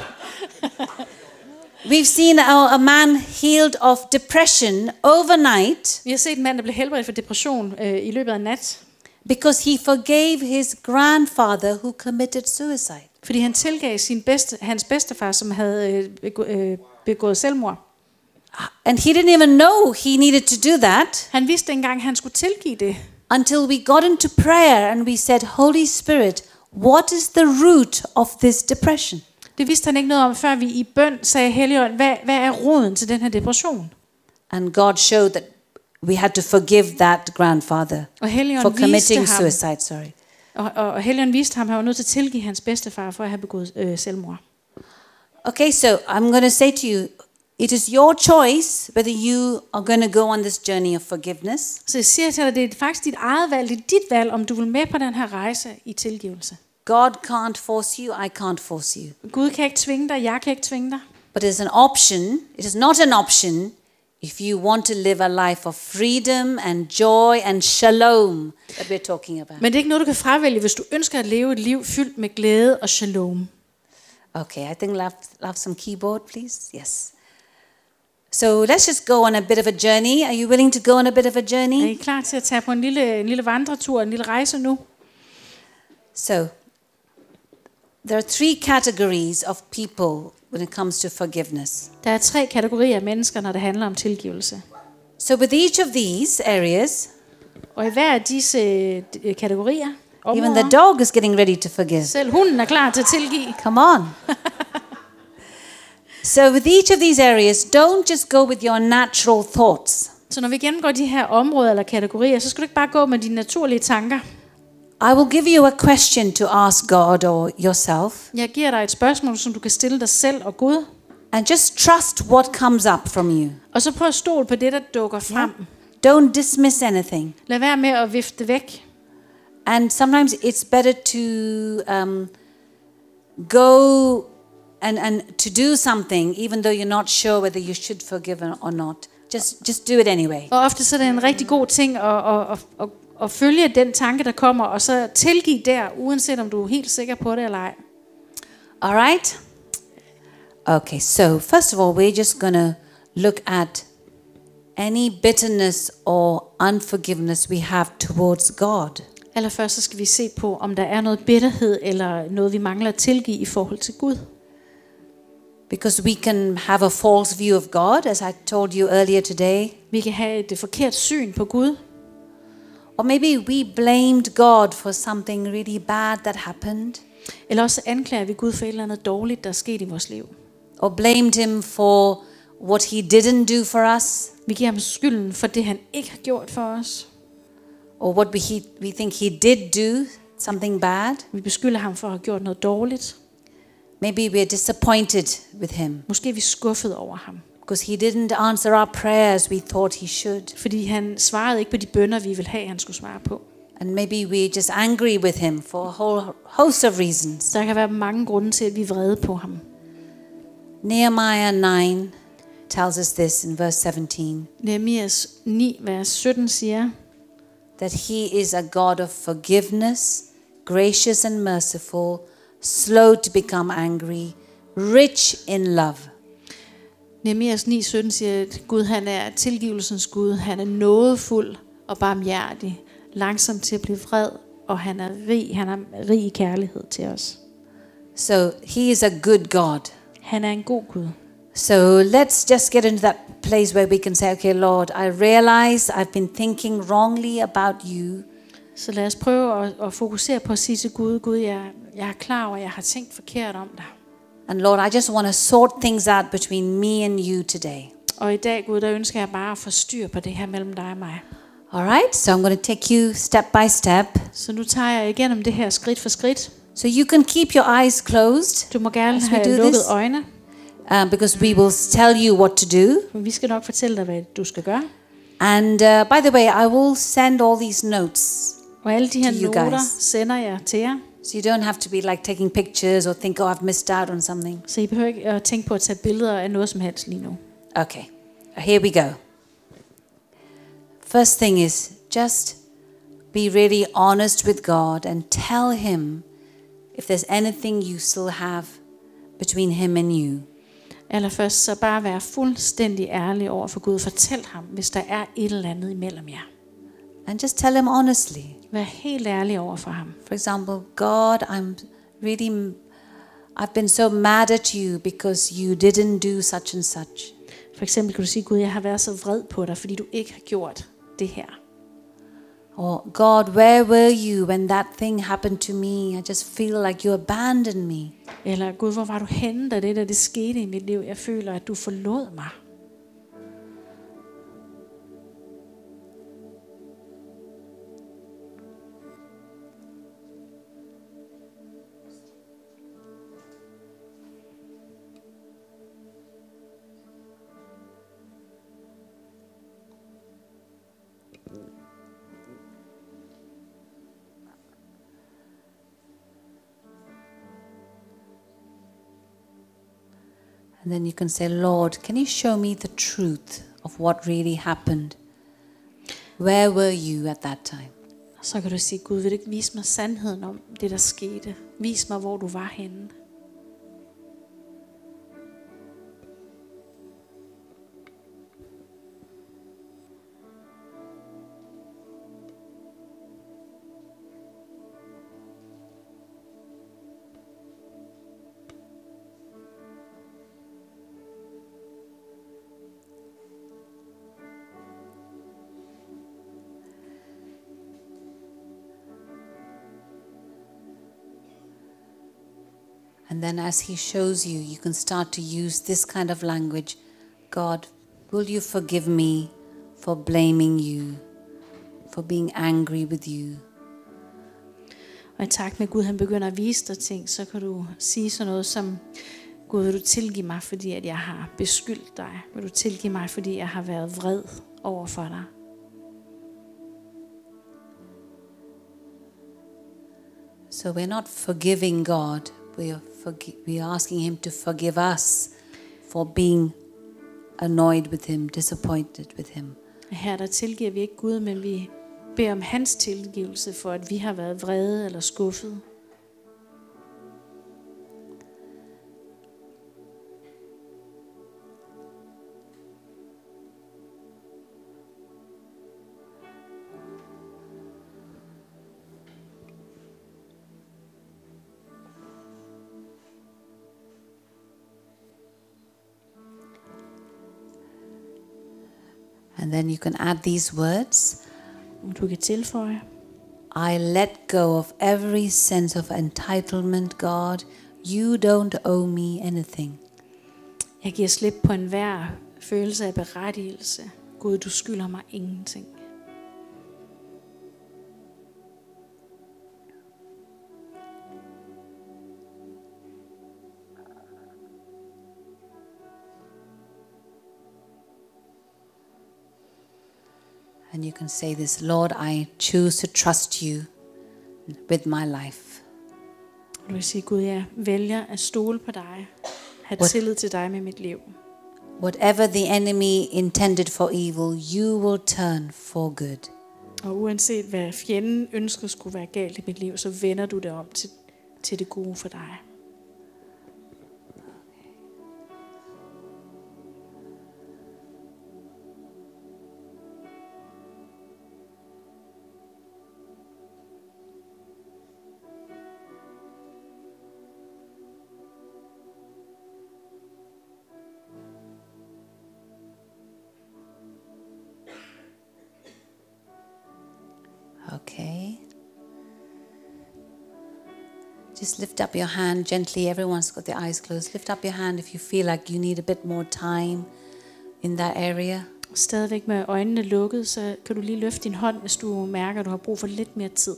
We've seen a man healed of depression overnight Vi har set en mand, der blev helbredt for depression i løbet af en nat, because he forgave his grandfather who committed suicide. fordi han tilgav hans bedstefar, som havde begået selvmord. And he didn't even know he needed to do that Han vidste engang, han skulle tilgive det. until we got into prayer and we said, Holy Spirit, what is the root of this depression? Det vidste han ikke noget om, før vi i bøn sagde, Helligånd, hvad er roden til den her depression? And God showed that we had to forgive that grandfather Og Helligånd for viste committing ham, suicide. Sorry. og Helligånd viste ham, at han var nødt til at tilgive hans bedstefar for at have begået selvmord. Okay, so I'm going to say to you, it is your choice whether you are going to go on this journey of forgiveness. Så jeg siger til dig, det er faktisk dit eget valg, det er dit valg, om du vil med på den her rejse i tilgivelse. God can't force you, I can't force you. Gud kan ikke tvinge dig, jeg kan ikke tvinge dig. But it's an option, it is not an option if you want to live a life of freedom and joy and shalom that we're talking about. Men det er ikke noget, du kan fravælge, hvis du ønsker at leve et liv fyldt med glæde og shalom. Okay, I think we'll have some keyboard, please. Yes. So let's just go on a bit of a journey. Are you willing to go on a bit of a Er journey? I klar til at tage på en lille vandretur, en lille rejse nu? So there are 3 categories of people when it comes to forgiveness. Der er 3 kategorier af mennesker, når det handler om tilgivelse. So with each of these areas, Og i hver af disse kategorier, even the områder, dog is getting ready to forgive. selv hunden er klar til at tilgive. Come on. So with each of these areas, don't just go with your natural thoughts. Så når vi gennemgår de her områder eller kategorier, så skal du ikke bare gå med dine naturlige tanker. I will give you a question to ask God or yourself, Jeg giver dig et spørgsmål, som du kan stille dig selv og Gud. and just trust what comes up from you. Og så prøv at stole på det, der dukker frem. Don't dismiss anything. Lad være med at vifte det væk. And sometimes it's better to go and to do something even though you're not sure whether you should forgive or not. Just do it anyway. Og ofte så er det en rigtig god ting at følge den tanke, der kommer, og så tilgive der, uanset om du er helt sikker på det eller ej. All right? Okay, so first of all, we're just going to look at any bitterness or unforgiveness we have towards God. Allerførst så skal vi se på, om der er noget bitterhed, eller noget, vi mangler at tilgive i forhold til Gud. Because we can have a false view of God, as I told you earlier today. Vi kan have et forkert syn på Gud. Or maybe we blamed God for something really bad that happened. Eller også anklager vi Gud for et eller andet dårligt, der er sket i vores liv. Or blamed him for what he didn't do for us. Vi giver ham skylden for det, han ikke har gjort for os. Or what we think he did do, something bad. Vi beskylder ham for at have gjort noget dårligt. Maybe we're disappointed with him Måske er vi skuffet over ham, because he didn't answer our prayers we thought he should. fordi han svarede ikke på de bønner, vi ville have, han skulle svare på. And maybe we're just angry with him for a whole host of reasons. Der kan være mange grunde til, at vi er vrede på ham. Nehemiah 9 tells us this in verse 17. Nehemias 9, vers 17 siger, That he is a God of forgiveness, gracious and merciful, slow to become angry, rich in love. Nehemias 9:17 siger, at Gud han er tilgivelsens Gud. Han er nådefuld og barmhjertig, langsom til at blive vred, og han er rig i kærlighed til os. So he is a good God. Han er en god Gud. So let's just get into that place where we can say, okay, Lord, I realize I've been thinking wrongly about you. Så lad os prøve at fokusere på at sige til Gud, Gud, jeg er klar over, at jeg har tænkt forkert om dig. And Lord, I just want to sort things out between me and you today. Og i dag, Gud, der ønsker jeg bare at få styr på det her mellem dig og mig. All right, so I'm going to take you step by step. Så nu tager jeg igennem det her skridt for skridt. So you can keep your eyes closed Du må gerne as we have do lukket this, øjne. because we will tell you what to do. Vi skal nok fortælle dig, hvad du skal gøre. And by the way, I will send all these notes Og alle de her to you noter guys. sender jeg til jer. So you don't have to be like taking pictures or think, oh, I've missed out on something. Så I behøver ikke at tænke på at tage billeder af noget som helst lige nu. Okay, here we go. First thing is just be really honest with God and tell him if there's anything you still have between him and you. Allerførst så bare være fuldstændig ærlig over for Gud. Fortæl ham, hvis der er et eller andet imellem jer. And just tell him honestly. Vær helt ærlig over for ham. For example, God, I've been so mad at you because you didn't do such and such. For eksempel kan du sige, Gud, jeg har været så vred på dig, fordi du ikke har gjort det her. Or God, where were you when that thing happened to me? I just feel like you abandoned me. Eller Gud, hvor var du henne, da det skete i mit liv? Jeg føler, at du forlod mig. And then you can say, Lord, can you show me the truth of what really happened? Where were you at that time? Så kan du sige, Gud, vil du ikke vise mig sandheden om det, der skete? Vis mig, hvor du var henne. And then as he shows you, you can start to use this kind of language. God, will you forgive me for blaming you, for being angry with you? Og i takt med Gud, han begynder at vise dig ting, så kan du sige sådan noget som, Gud, vil du tilgive mig, fordi at jeg har beskyldt dig? Vil du tilgive mig, fordi jeg har været vred over for dig? So we're not forgiving God. We are asking him to forgive us for being annoyed with him, disappointed with him. Her der tilgiver vi ikke Gud, men vi beder om hans tilgivelse for, at vi har været vrede eller skuffet. And then you can add these words. Du kan tilføje. I let go of every sense of entitlement, God. You don't owe me anything. Jeg giver slip på enhver følelse af berettigelse. Gud, du skylder mig ingenting. And you can say this, Lord, I choose to trust you with my life. Du vil sige, Gud, jeg vælger at stole på dig. Have tillid til dig med mit liv. Whatever the enemy intended for evil, you will turn for good. Og uanset hvad fjenden ønsker skulle være galt i mit liv, så vender du det om til det gode for dig. Okay. Just lift up your hand gently. Everyone's got their eyes closed. Lift up your hand if you feel like you need a bit more time in that area. Stadigvæk med øjnene lukket, så kan du lige løfte din hånd, hvis du mærker, at du har brug for lidt mere tid.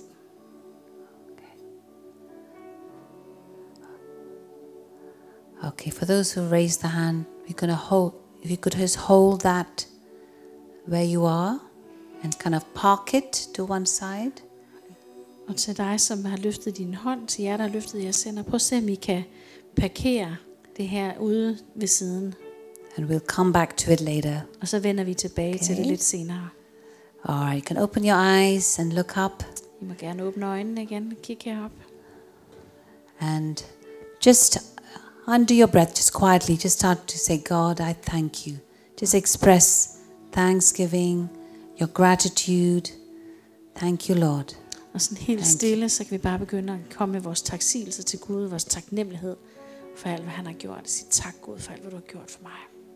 Okay, for those who raise the hand, we're going to hold, if you could just hold that where you are and kind of park it to one side. Og til dig, som har løftet din hånd, til jer, der har løftet jeres hænder, prøv at se, om I kan parkere det her ude ved siden. And we'll come back to it later. Og så vender vi tilbage til det lidt senere. Alright, you can open your eyes and look up. I må gerne åbne øjnene igen og kigge herop. And just under your breath, just quietly, just start to say, God, I thank you. Just express thanksgiving, your gratitude. Thank you, Lord. Og sådan helt stille, så kan vi bare begynde at komme med vores taksigelse til Gud, vores taknemmelighed for alt, hvad han har gjort. Sige tak, Gud, for alt, hvad du har gjort for mig.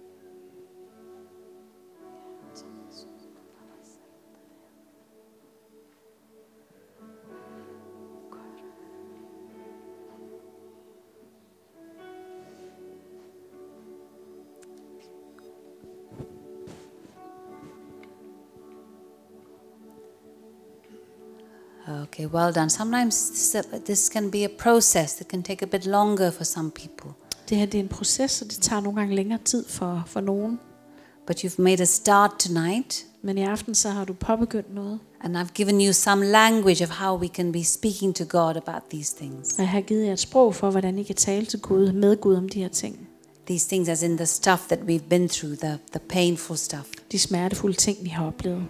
Okay, well done. Sometimes this can be a process that can take a bit longer for some people. Det her det er en proces, og det tager nogle gange længere tid for nogen. But you've made a start tonight. Men i aften så har du påbegyndt noget. And I've given you some language of how we can be speaking to God about these things. Og jeg har givet jer et sprog for, hvordan I kan tale til Gud, med Gud om de her ting. These things as in the stuff that we've been through, the painful stuff. De smertefulde ting, vi har oplevet.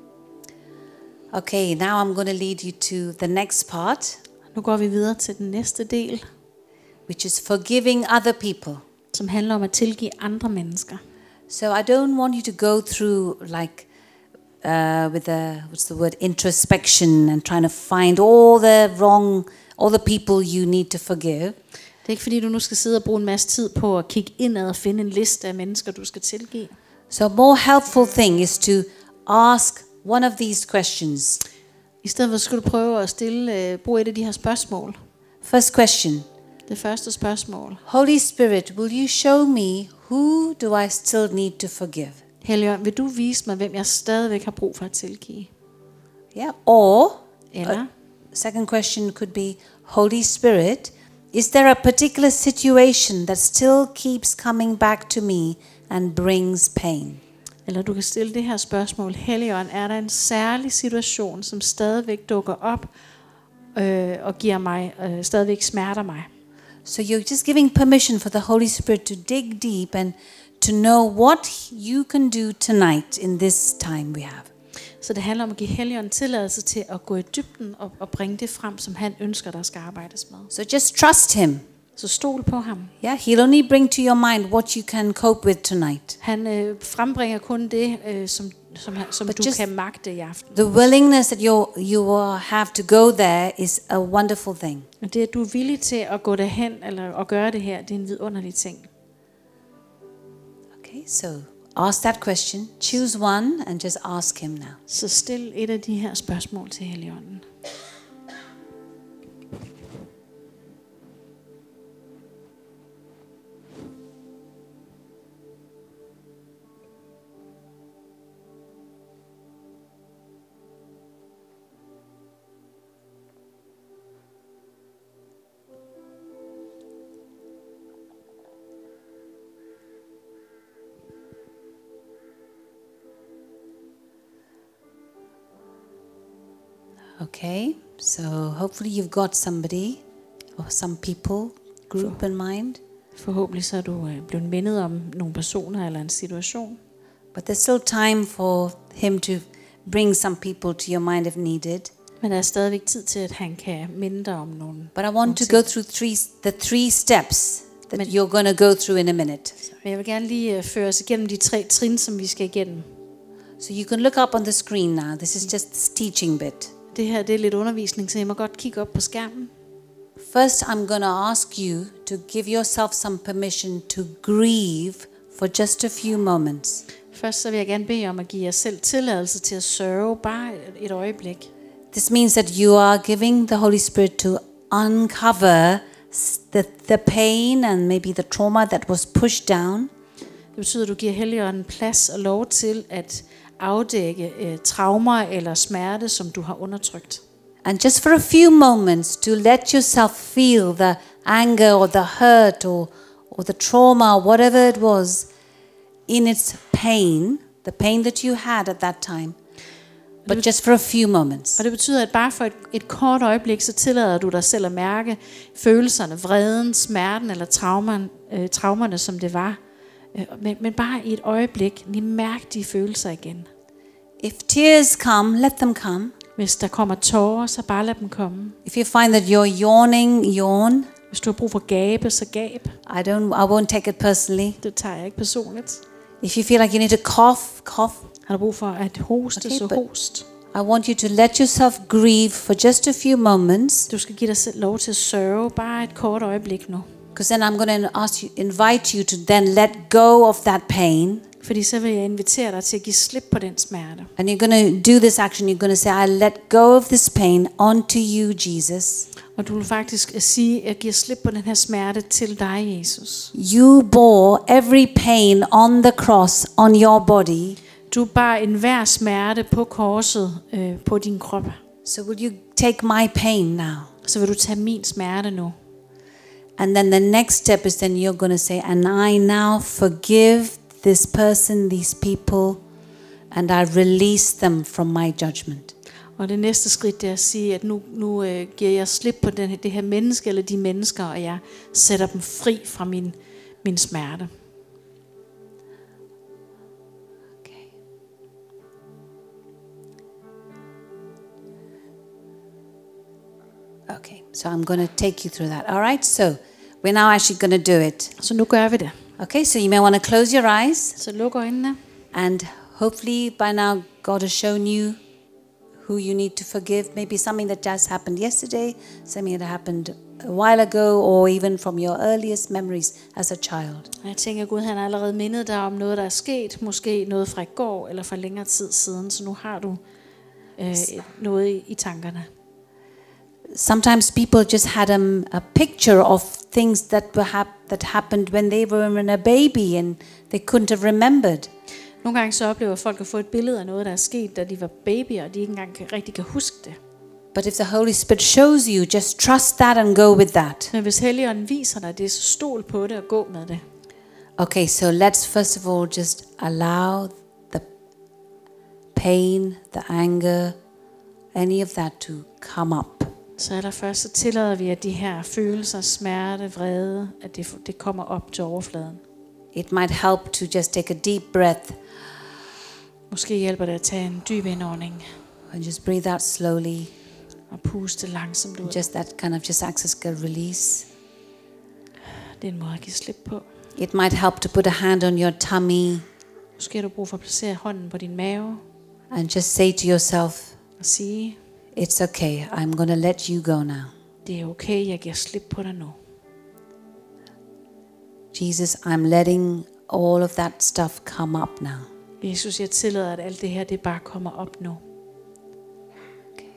Okay, now I'm going to lead you to the next part, Nu går vi videre til den næste del, which is forgiving other people. som handler om at tilgive andre mennesker. So I don't want you to go through like with introspection and trying to find all the people you need to forgive. Det er ikke fordi, du nu skal sidde og bruge en masse tid på at kigge indad og finde en liste af mennesker, du skal tilgive. So a more helpful thing is to ask one of these questions. I stedet for skal du prøve at bruge et af de her spørgsmål. First question. Det første spørgsmål. Holy Spirit, will you show me who do I still need to forgive? Helligånd, vil du vise mig, hvem jeg stadigvæk har brug for at tilgive? Yeah. Or Eller, second question could be, Holy Spirit, is there a particular situation that still keeps coming back to me and brings pain? eller du kan stille det her spørgsmål. Helligånd, er der en særlig situation, som stadigvæk dukker op og giver mig, stadigvæk smerter mig? So you're just giving permission for the Holy Spirit to dig deep and to know what you can do tonight in this time we have. Så det handler om at give Helligånden tilladelse til at gå i dybden og bringe det frem, som han ønsker, der skal arbejdes med. So just trust him. Så stol på ham. Yeah, he'll only bring to your mind what you can cope with tonight. Han frembringer kun det, som du just kan magte i aften. The willingness that you have to go there is a wonderful thing. Og det, at du er villig til at gå derhen eller at gøre det her, det er en vidunderlig ting. Okay, so ask that question. Choose one and just ask him now. Så stil et af de her spørgsmål til Helligånden. Okay, so hopefully you've got somebody or some people, group in mind. Forhåbentlig så er du blevet mindet om nogle personer eller en situation. But there's still time for him to bring some people to your mind if needed. Men der er stadigvæk tid til, at han kan minde dig om nogle. But I want to go through the three steps that you're going to go through in a minute. Men jeg vil gerne lige føre os igennem de 3 trin, som vi skal igennem. So you can look up on the screen now. This is just this teaching bit. Det her det er lidt undervisning, så I må godt kigge op på skærmen. First, I'm going to ask you to give yourself some permission to grieve for just a few moments. Først så vil jeg gerne bede jer om at give jer selv tilladelse til at sørge bare et øjeblik. This means that you are giving the Holy Spirit to uncover the pain and maybe the trauma that was pushed down. Det betyder, at du giver Helligånden plads og lov til at afdække traumer eller smerte, som du har undertrykt. And just for a few moments to let yourself feel the anger or the hurt or the trauma or whatever it was in its pain, the pain that you had at that time. but just for a few moments. Og det betyder, at bare for et kort øjeblik, så tillader du dig selv at mærke følelserne, vreden, smerten eller traumerne, som det var. Men bare i et øjeblik, lige mærk de følelser igen. If tears come, let them come. Hvis der kommer tårer, så bare lad dem komme. If you find that you're yawning, yawn. Hvis du har brug for gabe, så gab. I won't take it personally. Det tager jeg ikke personligt. If you feel like you need to cough, cough. Har du brug for at hoste, Okay, så but- host. I want you to let yourself grieve for just a few moments, Du skal give dig selv lov til at sørge bare et kort øjeblik nu. because then I'm going to invite you to then let go of that pain. Fordi så vil jeg invitere dig til at give slip på den smerte. And you're going to do this action. You're going to say, I let go of this pain onto you, Jesus. Og du vil faktisk sige, at jeg giver slip på den her smerte til dig, Jesus. You bore every pain on the cross on your body. Du bar enhver smerte på korset på din krop. So will you take my pain now? Så vil du tage min smerte nu. And then the next step is then you're going to say, and I now forgive this person, these people, and I release them from my judgment. Og det næste skridt er at sige, at nu giver jeg slip på det her menneske eller de mennesker, og jeg sætter dem fri fra min smerte. Okay. Okay, so I'm going to take you through that. All right, so we're now actually going to do it. Så nu gør vi det. Okay, so you may want to close your eyes, Så luk øjnene. and hopefully by now God has shown you who you need to forgive. Maybe something that just happened yesterday, something that happened a while ago, or even from your earliest memories as a child. Og jeg tænker, at Gud han har allerede mindet dig om noget, der er sket. Måske noget fra i går eller fra længere tid siden. Så nu har du noget i tankerne. Sometimes people just had a picture of things that that happened when they were a baby and they couldn't have remembered. Nogle gange så oplever folk at få et billede af noget, der er sket, da de var babyer, og de ikke engang rigtig kan huske det. But if the Holy Spirit shows you, just trust that and go with that. Men hvis Helligånden viser dig det, så stol på det og gå med det. Okay, so let's first of all just allow the pain, the anger, any of that to come up. Så allerførst så tillader vi, at de her følelser, smerte, vrede, at det kommer op til overfladen. It might help to just take a deep breath Måske hjælper det at tage en dyb indånding and just breathe out slowly. og puste langsomt ud. Just that kind of just acts as a release. Det er en måde at give slip på. It might help to put a hand on your tummy Måske har du brug for at placere hånden på din mave and just say to yourself, og sige, it's okay, I'm going to let you go now. det er okay, jeg giver slip på dig nu. Jesus, I'm letting all of that stuff come up now. Jesus, jeg tillader, at alt det her, det bare kommer op nu. Okay.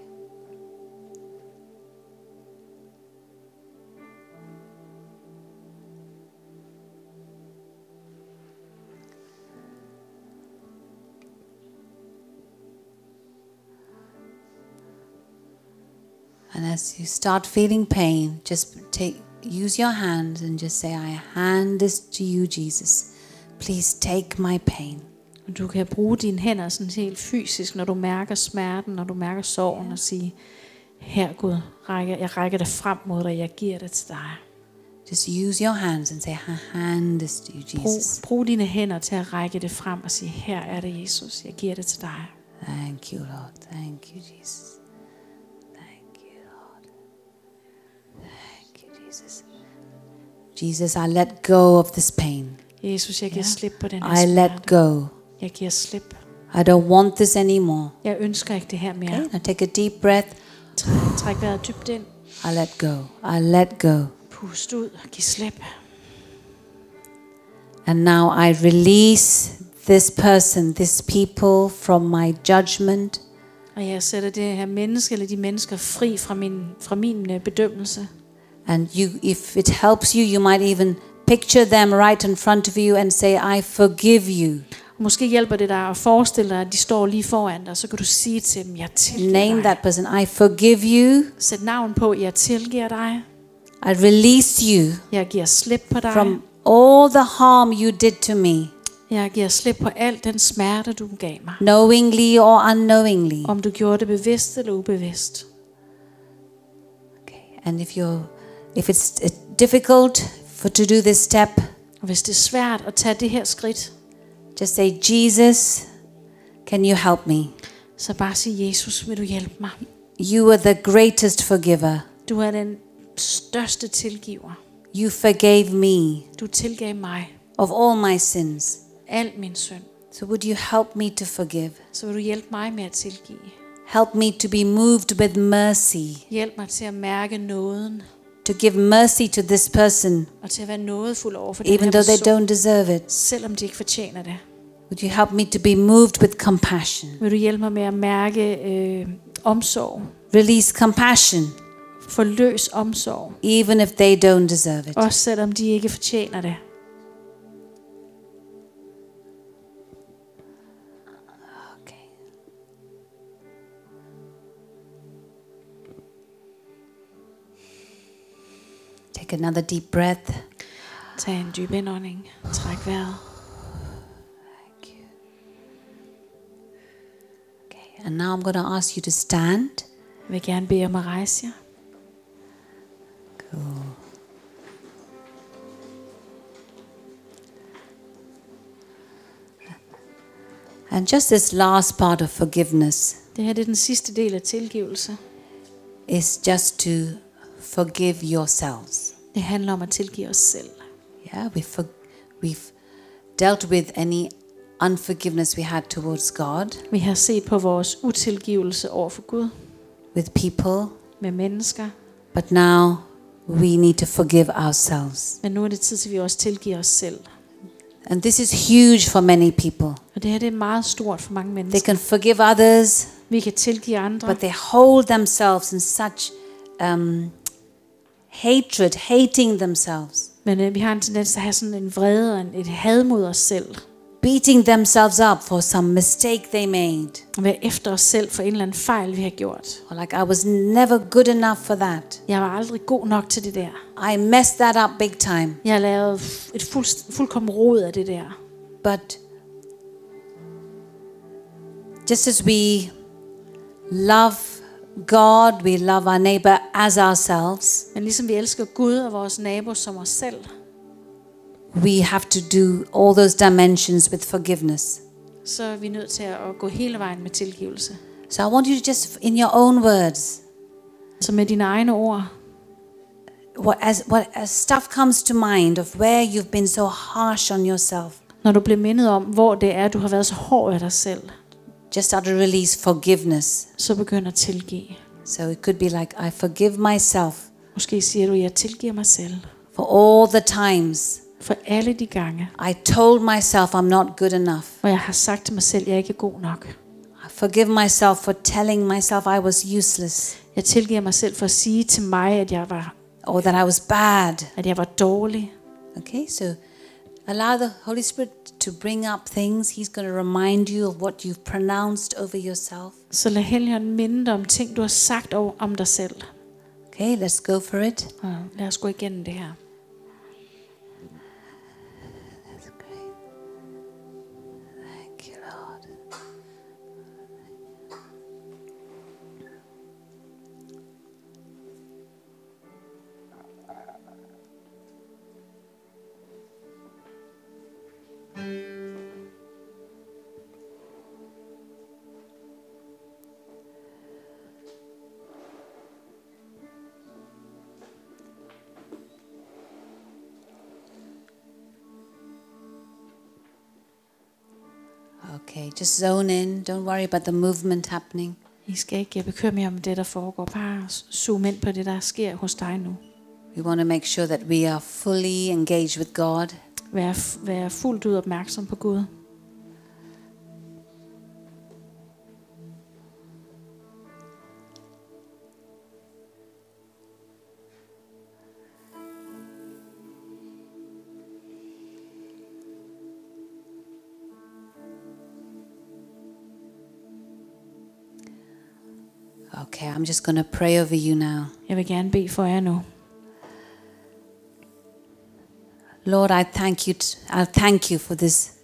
And as you start feeling pain, just use your hands and just say, I hand this to you, Jesus. Please take my pain. Og du kan bruge dine hænder sådan helt fysisk, når du mærker smerten, når du mærker sorgen, og sige, her Gud, jeg rækker det frem mod dig, jeg giver det til dig. Just use your hands and say, I hand this to you, Jesus. Brug dine hænder til at række det frem og sige, her er det Jesus, jeg giver det til dig. Thank you, Lord. Thank you, Jesus. Thank you, Lord. Thank you, Jesus. Jesus, I let go of this pain. Jesus, jeg giver slip på den her I let smerte. go. Jeg giver slip. I don't want this anymore. Jeg ønsker ikke det her mere. Okay? Now take a deep breath. Træk vejret dybt ind. I let go. I let go. Pust ud og giv slip. And now I release this person, these people from my judgment. Og jeg sætter det her menneske eller de mennesker fri fra min bedømmelse. And if it helps you, you might even picture them right in front of you and say, I forgive you. Måske hjælper det dig at forestille dig, at de står lige foran dig, så kan du sige til dem, jeg tilgiver Name dig. that person. I forgive you. Sæt navn på, jeg tilgiver dig. I release you Jeg giver slip på dig. from all the harm you did to me. Jeg giver slip på al den smerte, du gav mig. knowingly or unknowingly. Om du gjorde det bevidst eller ubevidst. Okay. And if it's difficult to do this step, Og hvis det er svært at tage det her skridt, just say, Jesus, can you help me? så bare sig, Jesus, vil du hjælpe mig? You are the greatest forgiver. Du er den største tilgiver. You forgave me Du tilgav mig of all my sins. al min synd. So would you help me to forgive? Så vil du hjælpe mig med at tilgive. Help me to be moved with mercy, Hjælp mig til at mærke nåden, to give mercy to this person, og til at være nådefuld over for den even her though they person, don't deserve it. selvom de ikke fortjener det. Would you help me to be moved with compassion? Vil du hjælpe mig med at mærke omsorg, Release compassion, forløs omsorg, even if they don't deserve it. også selvom de ikke fortjener det. Okay. Take another deep breath. Tag en dyb indånding, træk vejret. Thank you. Okay, and now I'm going to ask you to stand. Jeg vil gerne bede om at rejse jer. Cool. And just this last part of forgiveness Det her det er den sidste del af tilgivelse. is just to forgive yourselves. Det handler om at tilgive os selv. Yeah, we've dealt with any unforgiveness we had towards God, Vi har set på vores utilgivelse over for Gud, with people, med mennesker. but now we need to forgive ourselves. Men nu er det tid til, at vi også tilgiver os selv. And this is huge for many people. Og det her det er meget stort for mange They mennesker. can forgive others, Vi kan tilgive andre, but they hold themselves in such hatred, hating themselves, men vi har en tendens til at have sådan en vrede og et had mod os selv. beating themselves up for some mistake they made. Og være efter os selv for en eller anden fejl, vi har gjort. Or like, I was never good enough for that. Jeg var aldrig god nok til det der. I messed that up big time. Jeg har lavet et fuldkommen rod af det der. But just as we love God, we love our neighbor as ourselves, Men ligesom vi elsker Gud og vores nabo som os selv, we have to do all those dimensions with forgiveness. så er vi nødt til at gå hele vejen med tilgivelse. So I want you to just, in your own words, Så med dine egne ord, as stuff comes to mind of where you've been so harsh on yourself, når du bliver mindet om, hvor det er, du har været så hård af dig selv, just start to release forgiveness. så begynd at tilgive. So it could be like, I forgive myself Måske siger du, jeg tilgiver mig selv for all the times for alle de gange, I told myself I'm not good enough. hvor jeg har sagt til mig selv, jeg er ikke god nok. I forgive myself for telling myself I was useless, Jeg tilgiver mig selv for at sige til mig, or that I was bad. at jeg var dårlig. Okay, so allow the Holy Spirit to bring up things. He's going to remind you of what you've pronounced over yourself. Så lad Helligånden minde dig om ting, du har sagt om dig selv. Okay, let's go for it. Og lad os gå igennem det her. That's great. Thank you, Lord. Okay, just zone in. Don't worry about the movement happening. I skal ikke bekymre jer om det, der foregår. Bare zoom ind på det, der sker hos dig nu. We want to make sure that we are fully engaged with God. Vær fuldt ud opmærksom på Gud. Okay, I'm just going to pray over you now. Jeg vil gerne bede for jer nu. Lord, I thank you for this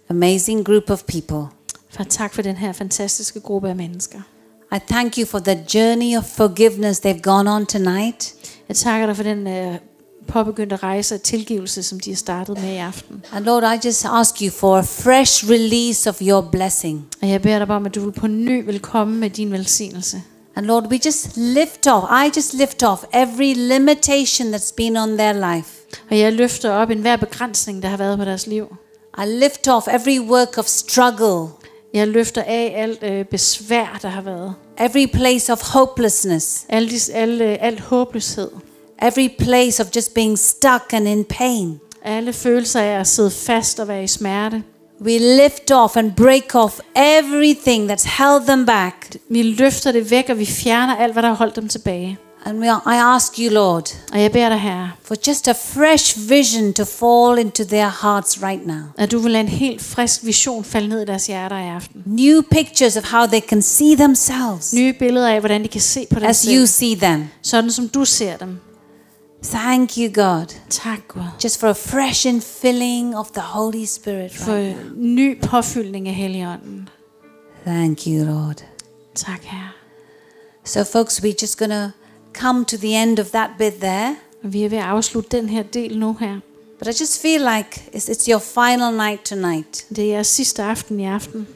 amazing group of people. Far, tak for den her fantastiske gruppe af mennesker. I thank you for the journey of forgiveness they've gone on tonight. Jeg takker dig for den påbegyndte rejse af tilgivelse, som de har startet med i aften. And Lord, I just ask you for a fresh release of your blessing. Og jeg beder dig om, at du på ny vil komme med din velsignelse. And Lord, I just lift off every limitation that's been on their life. Og jeg løfter op enhver begrænsning, der har været på deres liv. I lift off every work of struggle. Jeg løfter af alt besvær, der har været. Every place of hopelessness. Alt håbløshed. Every place of just being stuck and in pain. Alle følelser af at sidde fast og være i smerte. We lift off and break off everything that's held them back. Vi løfter det væk, og vi fjerner alt, hvad der har holdt dem tilbage. And I ask you, Lord, Og jeg beder dig, Herre, for just a fresh vision to fall into their hearts right now. at du vil lade en helt frisk vision falde ned i deres hjerter i aften. New pictures of how they can see themselves Nye billeder af, hvordan de kan se på dem as you selv, see them. sådan som du ser dem. Thank you, God, Tak, Gud, just for a fresh infilling of the Holy Spirit for right now. ny påfyldning af Helligånden. Thank you, Lord. Tak, Herre. So, folks, we're just going to come to the end of that bit there. Og vi er ved at afslutte den her del nu her. But I just feel like it's your final night tonight. Det er jeres sidste aften i aften.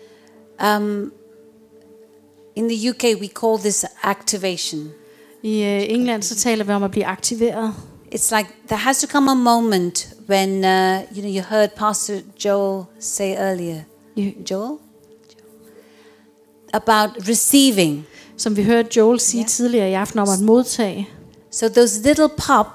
In the UK, we call this activation. I England så taler vi om at blive aktiveret. It's like there has to come a moment when you heard Pastor Joel say earlier. Joel? About receiving. Som vi hørte Joel sige tidligere i aften om at modtage. So those little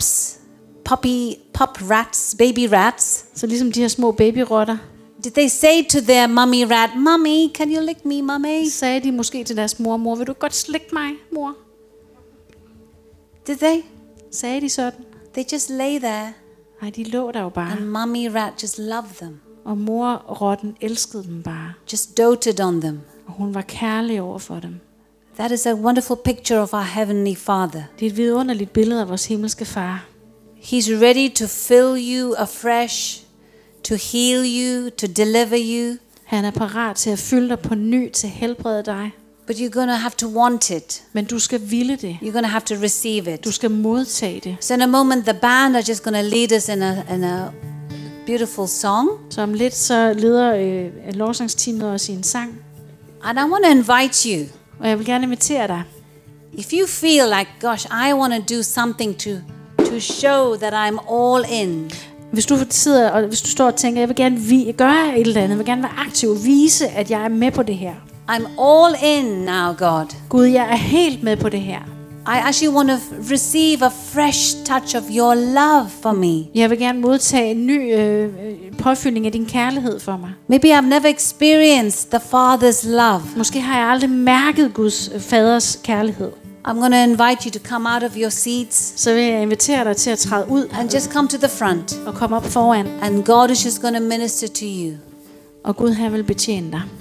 baby rats. Så ligesom de her små babyrotter, Did they say to their mummy rat, "Mommy, can you lick me, mommy?" sagde de måske til deres mor, vil du godt slikke mig, mor? Did they? Sagde de sådan? They just lay there, Nej, de lå der jo bare. and mummy rat just loved them, Og mor-rotten elskede dem bare. just doted on them. Og hun var kærlig over for dem. That is a wonderful picture of our Heavenly Father. Det er et vidunderligt billede af vores himmelske far. He's ready to fill you afresh, to heal you, to deliver you. Han er parat til at fylde dig på ny, til at helbrede dig. But you're going to have to want it. Men du skal ville det. You're going to have to receive it. Du skal modtage det. So in a moment, the band are just going to lead us in a beautiful song. Så om lidt så leder lovsangsteamet os i en sang. And I want to invite you. Og jeg vil gerne invitere dig. If you feel like, gosh, I want to do something to show that I'm all in. Hvis du står og tænker, jeg vil gerne gøre et eller andet, jeg vil gerne være aktiv, vise, at jeg er med på det her. I'm all in now, God. Gud, jeg er helt med på det her. I actually want to receive a fresh touch of your love for me. Jeg vil gerne modtage en ny påfyldning af din kærlighed for mig. Maybe I've never experienced the Father's love. Måske har jeg aldrig mærket Guds faders kærlighed. I'm going to invite you to come out of your seats Så vil jeg invitere dig til at træde ud and just come to the front. og komme op foran. And God is just going to minister to you. Og Gud, han vil betjene dig.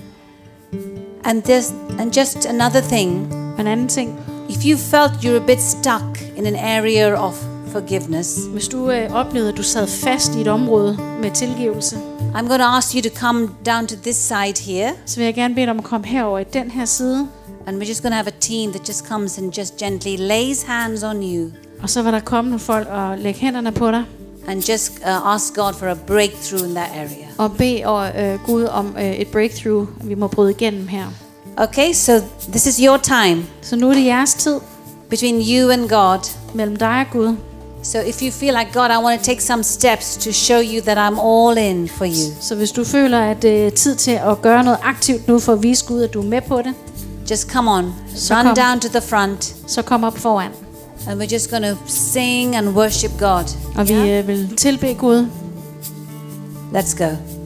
And just another thing. Og en anden ting. If you felt you're a bit stuck in an area of forgiveness, Hvis du oplevede, at du sad fast i et område med tilgivelse, I'm going to ask you to come down to this side here. så vil jeg gerne bede dig om at komme herover i den her side. And we're just going to have a team that just comes and just gently lays hands on you Og så vil der komme nogle folk og lægge hænderne på dig. and just ask God for a breakthrough in that area. Og bede Gud om et breakthrough, vi må bryde igennem her. Okay, so this is your time Så nu er det jeres tid between you and God. mellem dig og Gud. So if you feel like, God, I want to take some steps to show you that I'm all in for you, Så hvis du føler, at det er tid til at gøre noget aktivt nu for at vise Gud, at du er med på det, just come on, So run come. down to the front, så kom op foran. and we're just going to sing and worship God. Og vi vil tilbede Gud. Let's go.